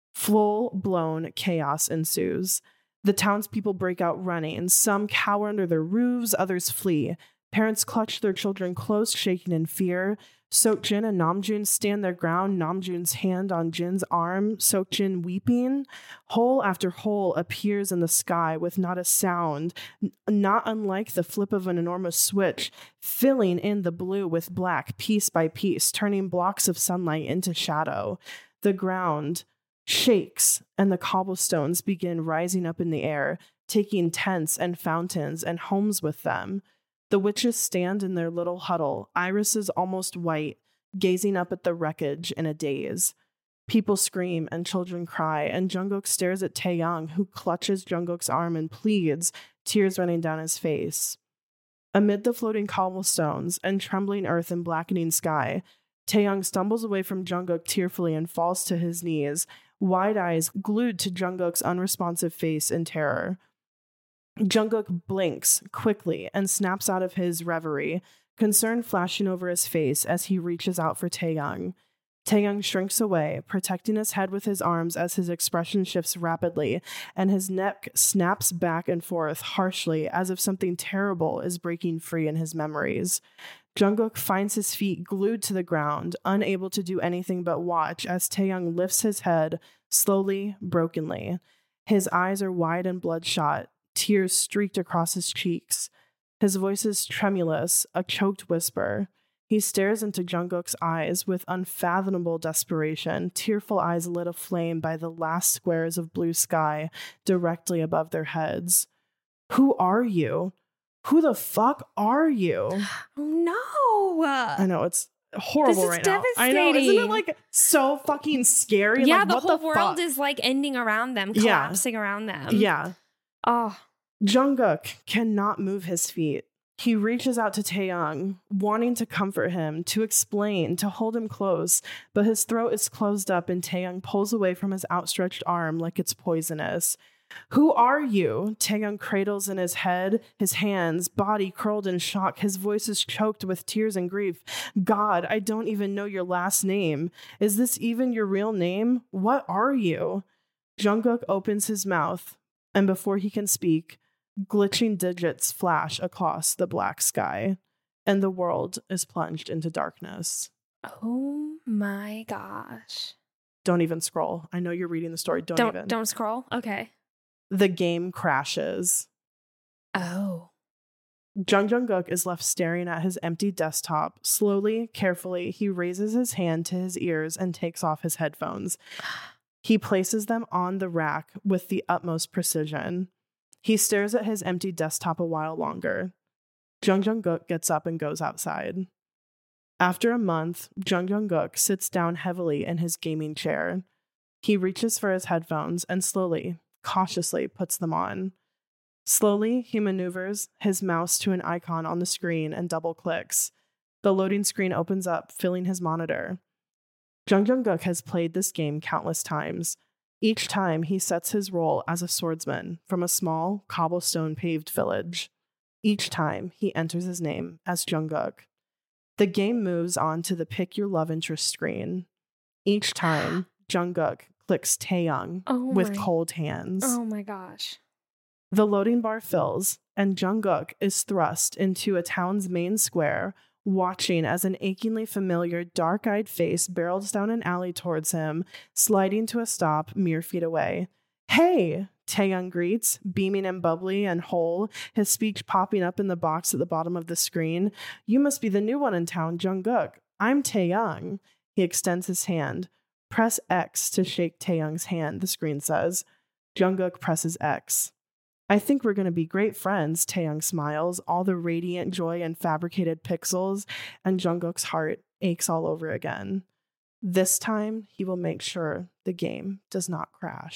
Full-blown chaos ensues. The townspeople break out running. Some cower under their roofs, others flee. Parents clutch their children close, shaking in fear. Seokjin and Namjoon stand their ground, Namjoon's hand on Jin's arm, Seokjin weeping. Hole after hole appears in the sky with not a sound, n- not unlike the flip of an enormous switch, filling in the blue with black piece by piece, turning blocks of sunlight into shadow. The ground shakes, and the cobblestones begin rising up in the air, taking tents and fountains and homes with them. The witches stand in their little huddle, irises almost white, gazing up at the wreckage in a daze. People scream and children cry, and Jungkook stares at Taehyung, who clutches Jungkook's arm and pleads, tears running down his face. Amid the floating cobblestones and trembling earth and blackening sky, Taehyung stumbles away from Jungkook tearfully and falls to his knees, wide eyes glued to Jungkook's unresponsive face in terror. Jungkook blinks quickly and snaps out of his reverie, concern flashing over his face as he reaches out for Taehyung. Taehyung shrinks away, protecting his head with his arms as his expression shifts rapidly, and his neck snaps back and forth harshly as if something terrible is breaking free in his memories. Jungkook finds his feet glued to the ground, unable to do anything but watch as Taehyung lifts his head, slowly, brokenly. His eyes are wide and bloodshot, tears streaked across his cheeks. His voice is tremulous, a choked whisper. He stares into Jungkook's eyes with unfathomable desperation, tearful eyes lit aflame by the last squares of blue sky directly above their heads. Who are you? Who the fuck are you? Oh no! I know, it's horrible this is right devastating. now. I know, isn't it like so fucking scary? Yeah, like, the what whole the world fuck? is like ending around them, Yeah. collapsing around them. Yeah. Oh. Jungkook cannot move his feet. He reaches out to Taehyung, wanting to comfort him, to explain, to hold him close, but his throat is closed up and Taehyung pulls away from his outstretched arm like it's poisonous. Who are you? Taehyung cradles in his head, his hands, body curled in shock. His voice is choked with tears and grief. God, I don't even know your last name. Is this even your real name? What are you? Jungkook opens his mouth, and before he can speak, glitching digits flash across the black sky, and the world is plunged into darkness. Oh my gosh. Don't even scroll. I know you're reading the story. Don't, Don't even. don't scroll. Okay. The game crashes. Oh. Jung Jungkook is left staring at his empty desktop. Slowly, carefully, he raises his hand to his ears and takes off his headphones. He places them on the rack with the utmost precision. He stares at his empty desktop a while longer. Jung Jungkook gets up and goes outside. After a month, Jung Jungkook sits down heavily in his gaming chair. He reaches for his headphones and slowly, cautiously puts them on. Slowly, he maneuvers his mouse to an icon on the screen and double clicks. The loading screen opens up, filling his monitor. Jung Jungkook has played this game countless times. Each time, he sets his role as a swordsman from a small, cobblestone-paved village. Each time, he enters his name as Jungkook. The game moves on to the Pick Your Love Interest screen. Each time, Jungkook clicks Taehyung Oh with my- cold hands. Oh my gosh. The loading bar fills, and Jungkook is thrust into a town's main square, watching as an achingly familiar, dark-eyed face barrels down an alley towards him, sliding to a stop mere feet away. Hey! Taehyung greets, beaming and bubbly and whole, his speech popping up in the box at the bottom of the screen. You must be the new one in town, Jungkook. I'm Taehyung. He extends his hand. Press X to shake Taehyung's hand, the screen says. Jungkook presses X. I think we're going to be great friends, Taehyung smiles, all the radiant joy and fabricated pixels, and Jungkook's heart aches all over again. This time, he will make sure the game does not crash.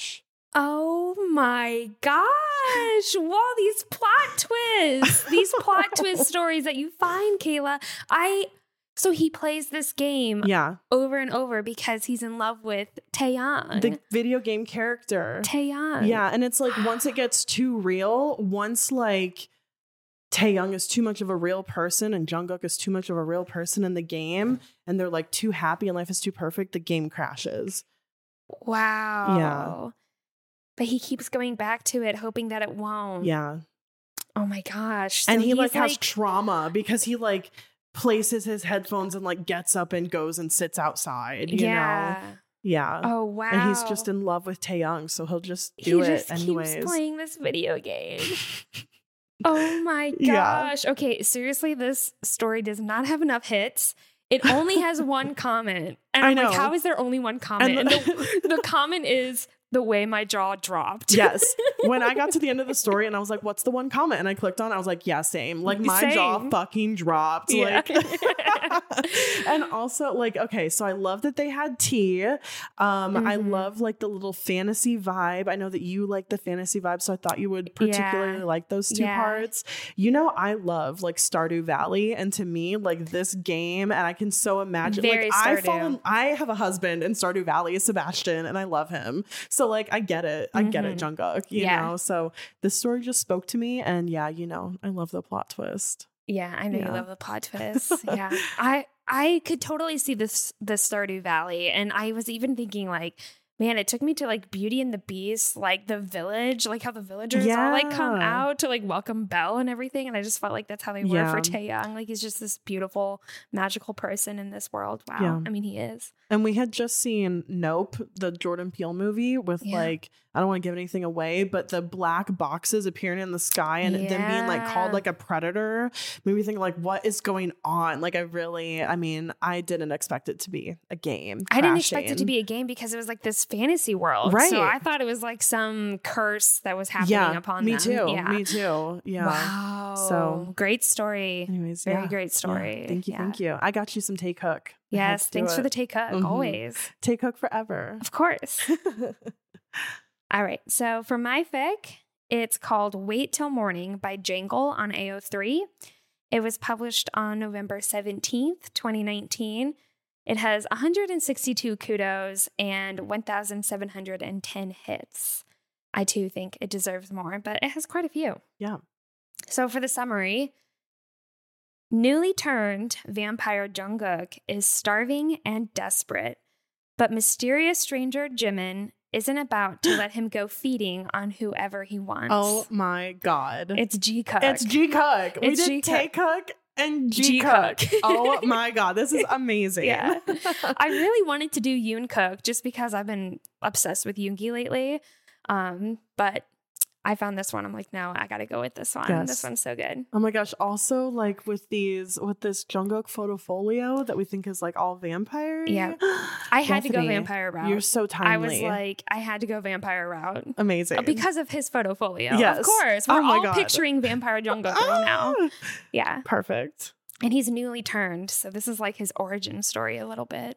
Oh my gosh. Whoa, these plot twists. These plot twist stories that you find, Kayla. I so he plays this game Yeah. over and over because he's in love with Taeyang. The video game character. Taeyang. Yeah, and it's like once it gets too real, once like Taeyang is too much of a real person and Jungkook is too much of a real person in the game, and they're like too happy and life is too perfect, the game crashes. Wow. Yeah. But he keeps going back to it, hoping that it won't. Yeah. Oh my gosh. So And he he's like has trauma because he like places his headphones and like gets up and goes and sits outside, you yeah. know? Yeah. Oh wow. And he's just in love with Taeyang, so he'll just do he it just anyways. keeps playing this video game. Oh my Yeah. gosh. Okay, seriously, this story does not have enough hits. It only has one comment. And I'm I like, know. how is there only one comment? And And, the- the, the comment is the way my jaw dropped. Yes. When I got to the end of the story and I was like, what's the one comment? And I clicked on it, I was like, yeah, same. Like my Same. jaw fucking dropped. Yeah. Like and also like, okay, so I love that they had tea. Um, I Mhm. love like the little fantasy vibe. I know that you like the fantasy vibe, so I thought you would particularly Yeah. like those two Yeah. parts. You know, I love like Stardew Valley, and to me, like this game, and I can so imagine Very like I Stardew. fall in, I have a husband in Stardew Valley, Sebastian, and I love him. So like I get it. I get it, Mhm. Jungkook, you Yeah. know. So this story just spoke to me, and yeah, you know, I love the plot twist. Yeah, I know Yeah. you love the plot twist. Yeah. I I could totally see this the Stardew Valley. And I was even thinking like, man, it took me to like Beauty and the Beast, like the village, like how the villagers all like come Yeah. out to like welcome Belle and everything. And I just felt like that's how they were Yeah. for Taeyang. Like he's just this beautiful, magical person in this world. Wow. Yeah. I mean, he is. And we had just seen Nope, the Jordan Peele movie, with Yeah. like, I don't want to give anything away, but the black boxes appearing in the sky and them being like called Yeah. like a predator made me think like, what is going on? Like I really, I mean, I didn't expect it to be a game. I didn't expect it to crashing. be a game because it was like this fantasy world. Right. So I thought it was like some curse that was happening yeah, upon me them. too. Yeah. Me too. Yeah. Wow. So- great story. Anyways, Very yeah. great Yeah. story. Thank you. Yeah. Thank you. I got you some Take Hook. I had Yes. to do Thanks for it. the take hook. Mhm. Always. Take Hook forever. Of course. All right. So for my fic, it's called Wait Till Morning by Jangle on A O three. It was published on November seventeenth, twenty nineteen. It has one hundred sixty-two kudos and one thousand seven hundred ten hits. I too think it deserves more, but it has quite a few. Yeah. So for the summary, newly turned vampire Jungkook is starving and desperate, but mysterious stranger Jimin isn't about to let him go feeding on whoever he wants. Oh my God. It's G-Cook. It's G-Cook. We It's did G-Cook. Take Hook and G-Cook. G-Cook. Oh my God. This is amazing. Yeah. I really wanted to do Yoon Cook just because I've been obsessed with Yoongi lately. Um, but I found this one. I'm like, no, I got to go with this one. Yes. This one's so good. Oh my gosh. Also, like with these, with this Jungkook photofolio that we think is like all vampire. Yeah. I had to go Bethany, vampire route. You're so timely. I was like, I had to go vampire route. amazing. Because of his photofolio. Yes. Of course. Oh We're my all God. picturing vampire Jungkook right now. Yeah. Perfect. And he's newly turned. So this is like his origin story a little bit.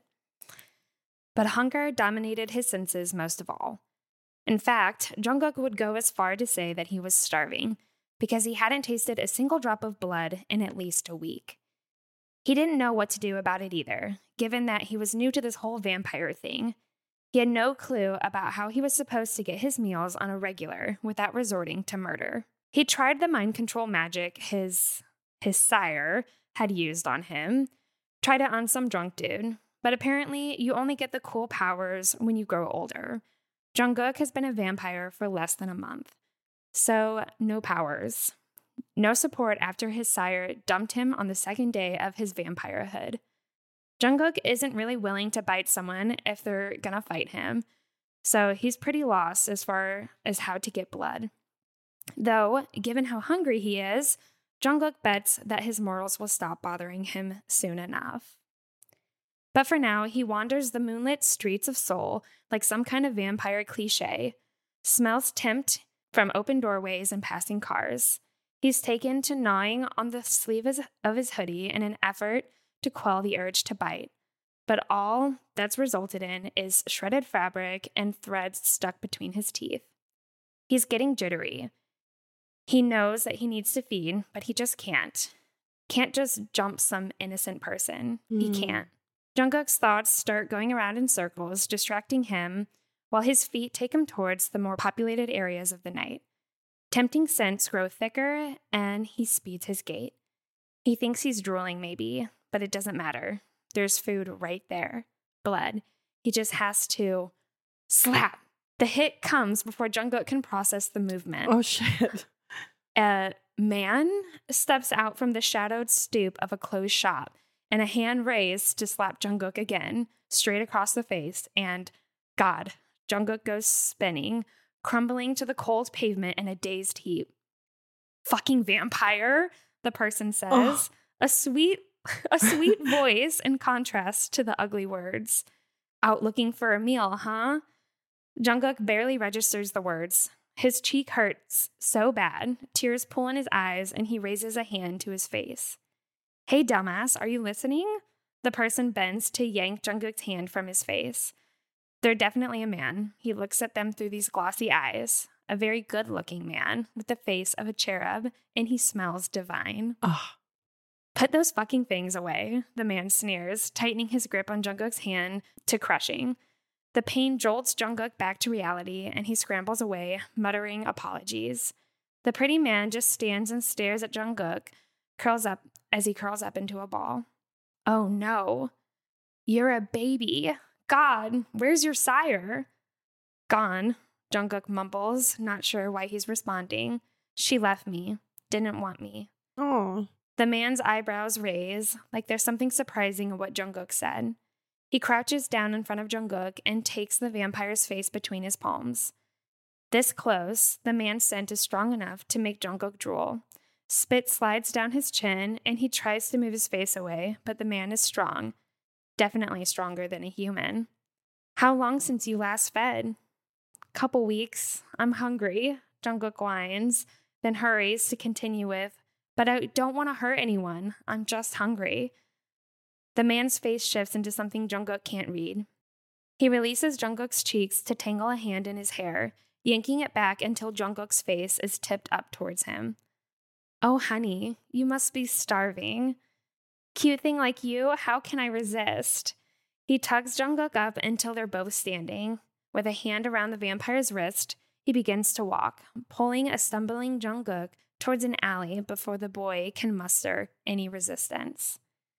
But hunger dominated his senses most of all. In fact, Jungkook would go as far to say that he was starving because he hadn't tasted a single drop of blood in at least a week. He didn't know what to do about it either, given that he was new to this whole vampire thing. He had no clue about how he was supposed to get his meals on a regular without resorting to murder. He tried the mind control magic his his sire had used on him, tried it on some drunk dude, but apparently you only get the cool powers when you grow older. Jungkook has been a vampire for less than a month, so no powers. No support after his sire dumped him on the second day of his vampirehood. Jungkook isn't really willing to bite someone if they're gonna fight him, so he's pretty lost as far as how to get blood. Though, given how hungry he is, Jungkook bets that his mortals will stop bothering him soon enough. But for now, he wanders the moonlit streets of Seoul like some kind of vampire cliche, smells tempt from open doorways and passing cars. He's taken to gnawing on the sleeve of his hoodie in an effort to quell the urge to bite. but all that's resulted in is shredded fabric and threads stuck between his teeth. He's getting jittery. He knows that he needs to feed, but he just can't. Can't just jump some innocent person. Mm. He can't. Jungkook's thoughts start going around in circles, distracting him, while his feet take him towards the more populated areas of the night. Tempting scents grow thicker, and he speeds his gait. He thinks he's drooling maybe, but it doesn't matter. There's food right there. Blood. He just has to slap. The hit comes before Jungkook can process the movement. Oh, shit. A man steps out from the shadowed stoop of a closed shop, and a hand raised to slap Jungkook again, straight across the face, and God, Jungkook goes spinning, crumbling to the cold pavement in a dazed heap. Fucking vampire, the person says. Oh. A sweet, a sweet voice in contrast to the ugly words. Out looking for a meal, huh? Jungkook barely registers the words. His cheek hurts so bad, tears pool in his eyes, and he raises a hand to his face. Hey, dumbass, are you listening? The person bends to yank Jungkook's hand from his face. They're definitely a man. He looks at them through these glossy eyes. A very good-looking man with the face of a cherub, and he smells divine. Ugh. Put those fucking things away, the man sneers, tightening his grip on Jungkook's hand to crushing. The pain jolts Jungkook back to reality, and he scrambles away, muttering apologies. The pretty man just stands and stares at Jungkook, curls up as he curls up into a ball. Oh no. You're a baby. God, where's your sire? Gone, Jungkook mumbles, not sure why he's responding. She left me. Didn't want me. Oh. The man's eyebrows raise, like there's something surprising in what Jungkook said. He crouches down in front of Jungkook and takes the vampire's face between his palms. This close, the man's scent is strong enough to make Jungkook drool. Spit slides down his chin, and he tries to move his face away, but the man is strong. Definitely stronger than a human. How long since you last fed? Couple weeks. I'm hungry, Jungkook whines, then hurries to continue with, but I don't want to hurt anyone. I'm just hungry. The man's face shifts into something Jungkook can't read. He releases Jungkook's cheeks to tangle a hand in his hair, yanking it back until Jungkook's face is tipped up towards him. Oh, honey, you must be starving. Cute thing like you, how can I resist? He tugs Jungkook up until they're both standing. With a hand around the vampire's wrist, he begins to walk, pulling a stumbling Jungkook towards an alley before the boy can muster any resistance.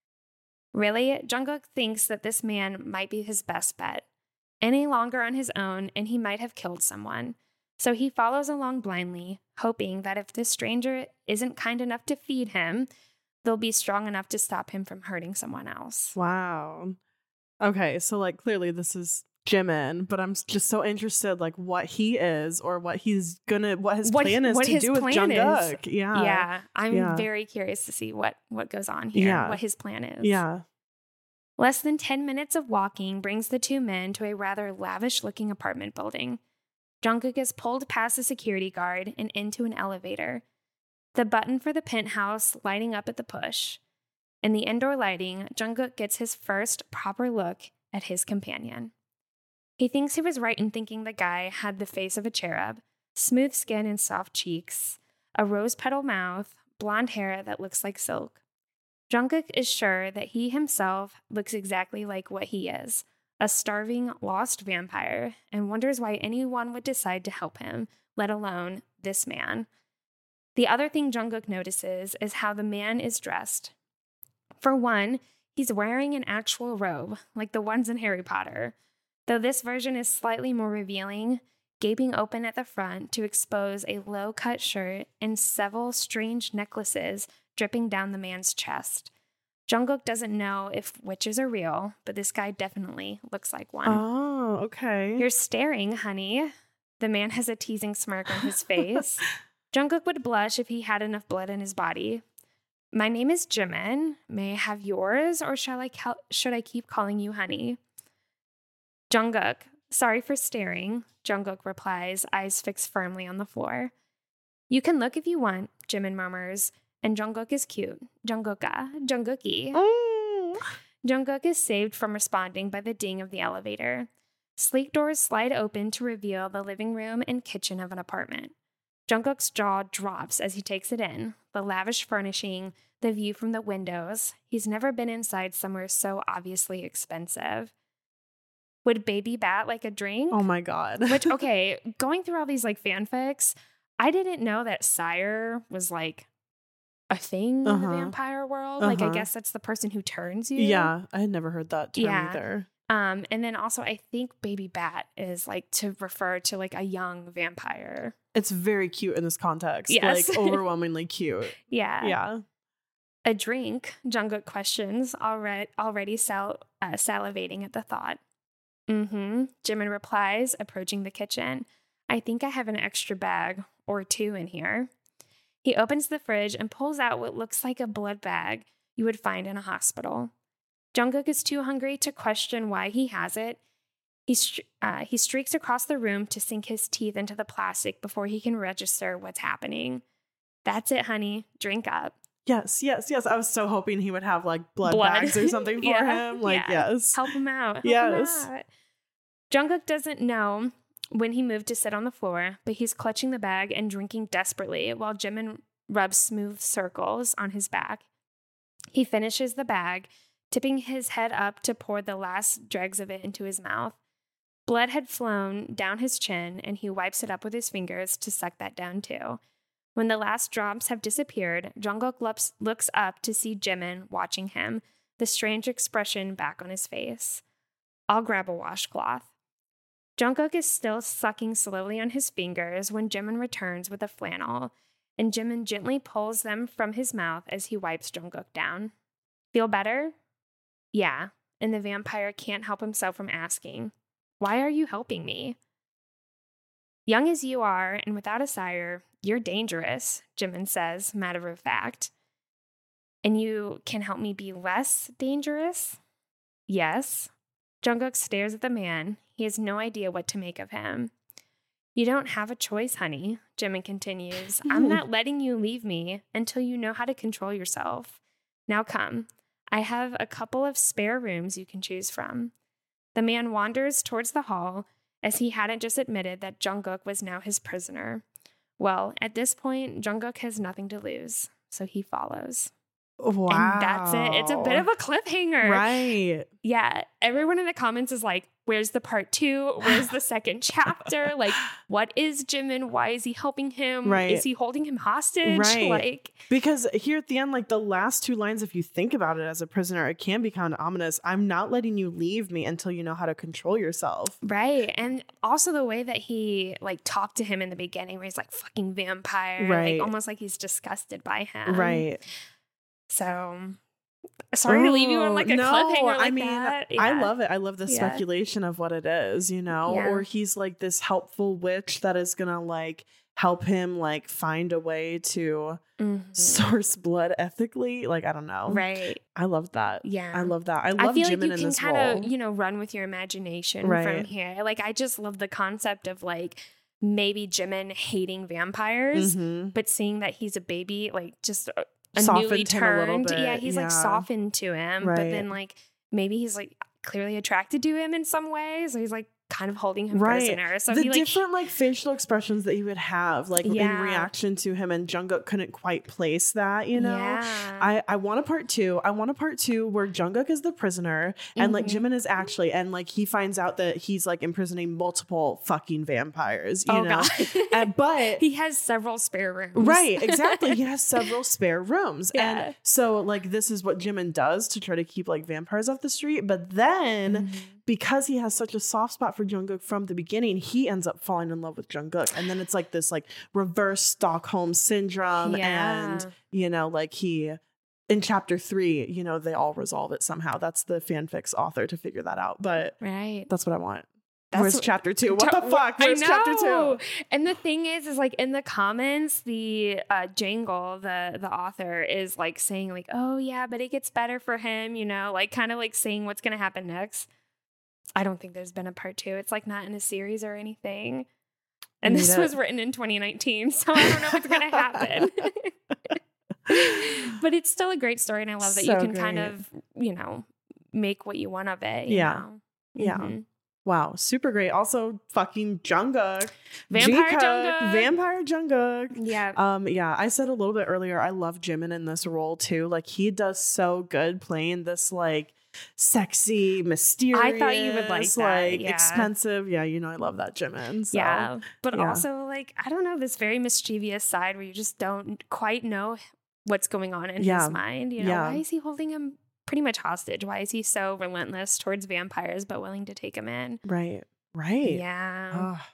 Really, Jungkook thinks that this man might be his best bet. Any longer on his own, and he might have killed someone. So he follows along blindly, hoping that if this stranger isn't kind enough to feed him, they'll be strong enough to stop him from hurting someone else. Wow. Okay, so like clearly this is Jimin, but I'm just so interested like what he is or what he's gonna what his what, plan is what to his do with Jungkook. Is. Yeah. Yeah. I'm yeah. very curious to see what what goes on here, yeah. what his plan is. Yeah. Less than ten minutes of walking brings the two men to a rather lavish-looking apartment building. Jungkook is pulled past a security guard and into an elevator. The button for the penthouse lighting up at the push. In the indoor lighting, Jungkook gets his first proper look at his companion. He thinks he was right in thinking the guy had the face of a cherub, smooth skin and soft cheeks, a rose petal mouth, blonde hair that looks like silk. Jungkook is sure that he himself looks exactly like what he is, a starving, lost vampire, and wonders why anyone would decide to help him, let alone this man. The other thing Jungkook notices is how the man is dressed. For one, he's wearing an actual robe, like the ones in Harry Potter, though this version is slightly more revealing, gaping open at the front to expose a low-cut shirt and several strange necklaces dripping down the man's chest. Jungkook doesn't know if witches are real, but this guy definitely looks like one. Oh, okay. You're staring, honey. The man has a teasing smirk on his face. Jungkook would blush if he had enough blood in his body. My name is Jimin. May I have yours, or shall I cal- should I keep calling you honey? Jungkook, sorry for staring, Jungkook replies, eyes fixed firmly on the floor. You can look if you want, Jimin murmurs, and Jungkook is cute. Jungkooka, Jungkookie. Mm. Jungkook is saved from responding by the ding of the elevator. Sleek doors slide open to reveal the living room and kitchen of an apartment. Jungkook's jaw drops as he takes it in, the lavish furnishing, the view from the windows. He's never been inside somewhere so obviously expensive. Would Baby Bat like a drink? Oh my God. Which, okay, going through all these like fanfics, I didn't know that sire was like a thing uh-huh. in the vampire world. Uh-huh. Like, I guess that's the person who turns you. Yeah, I had never heard that term Yeah. either. Um, and then also I think Baby Bat is like to refer to like a young vampire. It's very cute in this context. Yes. Like overwhelmingly cute. Yeah. Yeah. A drink, Jungkook questions, already, already sal- uh, salivating at the thought. Mm-hmm. Jimin replies, approaching the kitchen. I think I have an extra bag or two in here. He opens the fridge and pulls out what looks like a blood bag you would find in a hospital. Jungkook is too hungry to question why he has it. He, st- uh, he streaks across the room to sink his teeth into the plastic before he can register what's happening. That's it, honey. Drink up. Yes, yes, yes. I was so hoping he would have like blood, Blood. bags or something for Yeah, him. Like, yeah. yes. Help him out. Help Yes. him out. Jungkook doesn't know when he moved to sit on the floor, but he's clutching the bag and drinking desperately while Jimin rubs smooth circles on his back. He finishes the bag, tipping his head up to pour the last dregs of it into his mouth. Blood had flown down his chin, and he wipes it up with his fingers to suck that down too. When the last drops have disappeared, Jungkook looks, looks up to see Jimin watching him, the strange expression back on his face. I'll grab a washcloth. Jungkook is still sucking slowly on his fingers when Jimin returns with a flannel, and Jimin gently pulls them from his mouth as he wipes Jungkook down. Feel better? Yeah, and the vampire can't help himself from asking, why are you helping me? Young as you are, and without a sire, you're dangerous, Jimin says, matter of fact. And you can help me be less dangerous? Yes. Jungkook stares at the man. He has no idea what to make of him. You don't have a choice, honey, Jimin continues. I'm not letting you leave me until you know how to control yourself. Now come. I have a couple of spare rooms you can choose from. The man wanders towards the hall, as he hadn't just admitted that Jungkook was now his prisoner. Well, at this point, Jungkook has nothing to lose, so he follows. Wow. And that's it. It's a bit of a cliffhanger. Right. Yeah. Everyone in the comments is like, where's the part two? Where's the second chapter? Like, what is Jimin? Why is he helping him? Right. Is he holding him hostage? Right. Like, because here at the end, like the last two lines, if you think about it as a prisoner, it can be kind of ominous. I'm not letting you leave me until you know how to control yourself. right. And also the way that he like talked to him in the beginning where he's like fucking vampire. Right. Like almost like he's disgusted by him. Right. So sorry to leave you on like a Oh, no, cliffhanger like I mean, that. I Yeah. love it. I love the Yeah. speculation of what it is, you know? Yeah. Or he's like this helpful witch that is going to like help him like find a way to Mhm. source blood ethically. Like, I don't know. Right. I love that. Yeah. I love that. I I love feel Jimin like you in can this kind role. of, you know, run with your imagination from Right. here. Like, I just love the concept of like maybe Jimin hating vampires, Mhm. but seeing that he's a baby, like just a, a Softened newly him a little turned. Yeah, bit, he's yeah. like softened to him, but Right. then like maybe he's like clearly attracted to him in some way, so he's like kind of holding him Right. prisoner. So the he like different like facial expressions that he would have like in Yeah. reaction to him, and Jungkook couldn't quite place that, you know. Yeah. I I want a part two. I want a part two where Jungkook is the prisoner and like Mhm. Jimin is actually, and like he finds out that he's like imprisoning multiple fucking vampires, you oh know. god, Uh, but he has several spare rooms. right, exactly. He has several spare rooms. Yeah. And so like this is what Jimin does to try to keep like vampires off the street. But then Mhm. because he has such a soft spot for Jungkook from the beginning, he ends up falling in love with Jungkook. And then it's like this like reverse Stockholm syndrome. Yeah. And, you know, like he in chapter three, you know, they all resolve it somehow. That's the fanfic's author to figure that out. But Right. that's what I want. That's Where's what- chapter two? What Ta- the fuck? I Where's chapter two? know. And the thing is, is like in the comments, the uh, Jangle, the the author, is like saying like, "Oh yeah, but it gets better for him," you know, like kind of like saying what's gonna happen next. I don't think there's been a part two. It's like not in a series or anything. And Need this it. was written in twenty nineteen, so I don't know what's gonna happen. But it's still a great story, and I love that you So can kind great. of, you know, make what you want of it. You Yeah. know? Yeah. Mm-hmm. Wow. Super great. Also fucking Jungkook. Vampire Jungkook, Jungkook. Vampire Jungkook. Yeah. Um, yeah, I said a little bit earlier, I love Jimin in this role too. Like he does so good playing this like sexy, mysterious. I thought you would like that, like yeah. expensive. Yeah, you know I love that Jimin. So, yeah. But yeah. also like, I don't know, this very mischievous side where you just don't quite know what's going on in Yeah. his mind. You know, Yeah. why is he holding him pretty much hostage? Why is he so relentless towards vampires but willing to take him in? Right. Right. Yeah. Ah.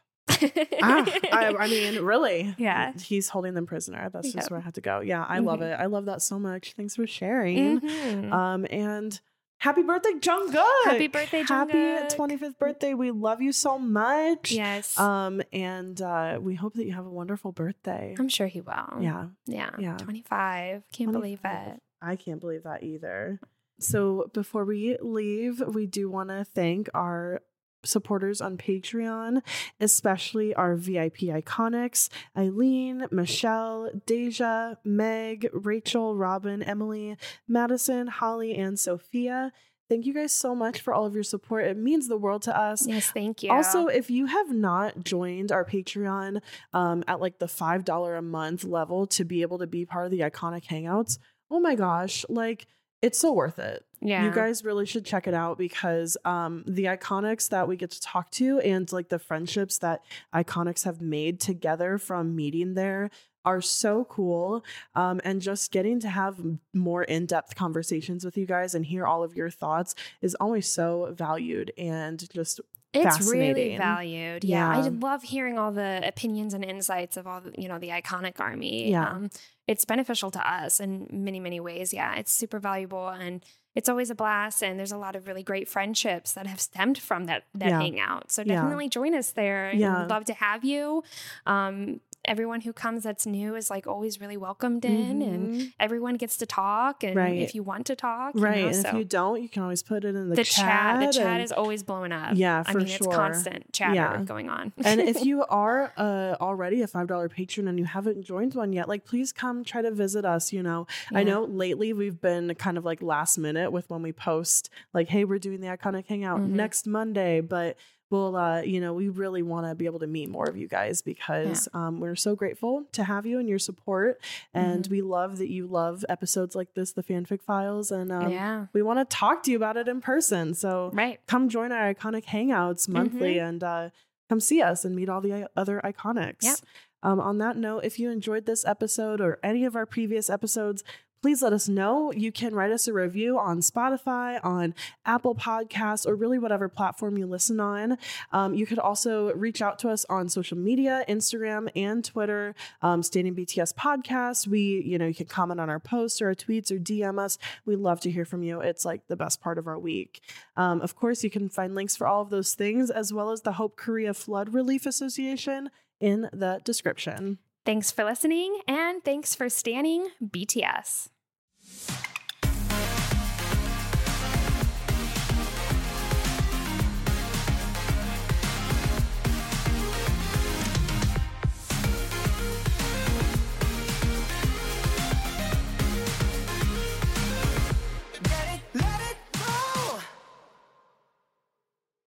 ah, I, I mean, really. Yeah. He's holding them prisoner. That's just Yep. where I had to go. Yeah, I love Mhm. it. I love that so much. Thanks for sharing. Mhm. Um, and happy birthday, Jungkook. Happy birthday, Happy Jungkook. twenty-fifth birthday. We love you so much. Yes. Um, and uh, we hope that you have a wonderful birthday. I'm sure he will. Yeah. Yeah. Yeah. twenty-five. Can't believe twenty-five. it. I can't believe that either. So before we leave, we do want to thank our supporters on Patreon, especially our V I P iconics, Eileen, Michelle, Deja, Meg, Rachel, Robin, Emily, Madison, Holly, and Sophia. Thank you guys so much for all of your support. It means the world to us. Yes, thank you. Also, if you have not joined our Patreon um, at like the five dollars a month level to be able to be part of the Iconic Hangouts, oh my gosh, like it's so worth it. Yeah. You guys really should check it out because um, the Iconics that we get to talk to and like the friendships that Iconics have made together from meeting there are so cool. Um, and just getting to have more in-depth conversations with you guys and hear all of your thoughts is always so valued and just It's really fascinating. valued. Yeah. Yeah. I love hearing all the opinions and insights of all the, you know, the Iconic Army. Yeah. Um, it's beneficial to us in many, many ways. Yeah. It's super valuable and it's always a blast. And there's a lot of really great friendships that have stemmed from that, that Yeah. hangout. So Yeah. definitely join us there. Yeah. We'd love to have you. Um, everyone who comes that's new is like always really welcomed in Mhm. and everyone gets to talk. And Right. if you want to talk, you Right. know, and so if you don't, you can always put it in the, the chat, the chat and- is always blowing up. Yeah, I for mean, sure. it's constant chatter Yeah. going on. And if you are uh, already a five dollars patron and you haven't joined one yet, like please come try to visit us. You know, I Yeah. know lately we've been kind of like last minute with when we post like, hey, we're doing the Iconic Hangout Mhm. next Monday, but we'll, uh, you know, we really want to be able to meet more of you guys because um, we're so grateful to have you and your support. And Mm-hmm. we love that you love episodes like this, the Fanfic Files. And um, Yeah. we want to talk to you about it in person. So Right. come join our Iconic Hangouts monthly Mhm. and uh, come see us and meet all the other Iconics. Yep. Um, on that note, if you enjoyed this episode or any of our previous episodes, please let us know. You can write us a review on Spotify, on Apple Podcasts, or really whatever platform you listen on. Um, you could also reach out to us on social media, Instagram and Twitter, um, Standing B T S Podcast. We, you know, you can comment on our posts or our tweets or D M us. We love to hear from you. It's like the best part of our week. Um, of course, you can find links for all of those things, as well as the Hope Korea Flood Relief Association in the description. Thanks for listening and thanks for standing B T S.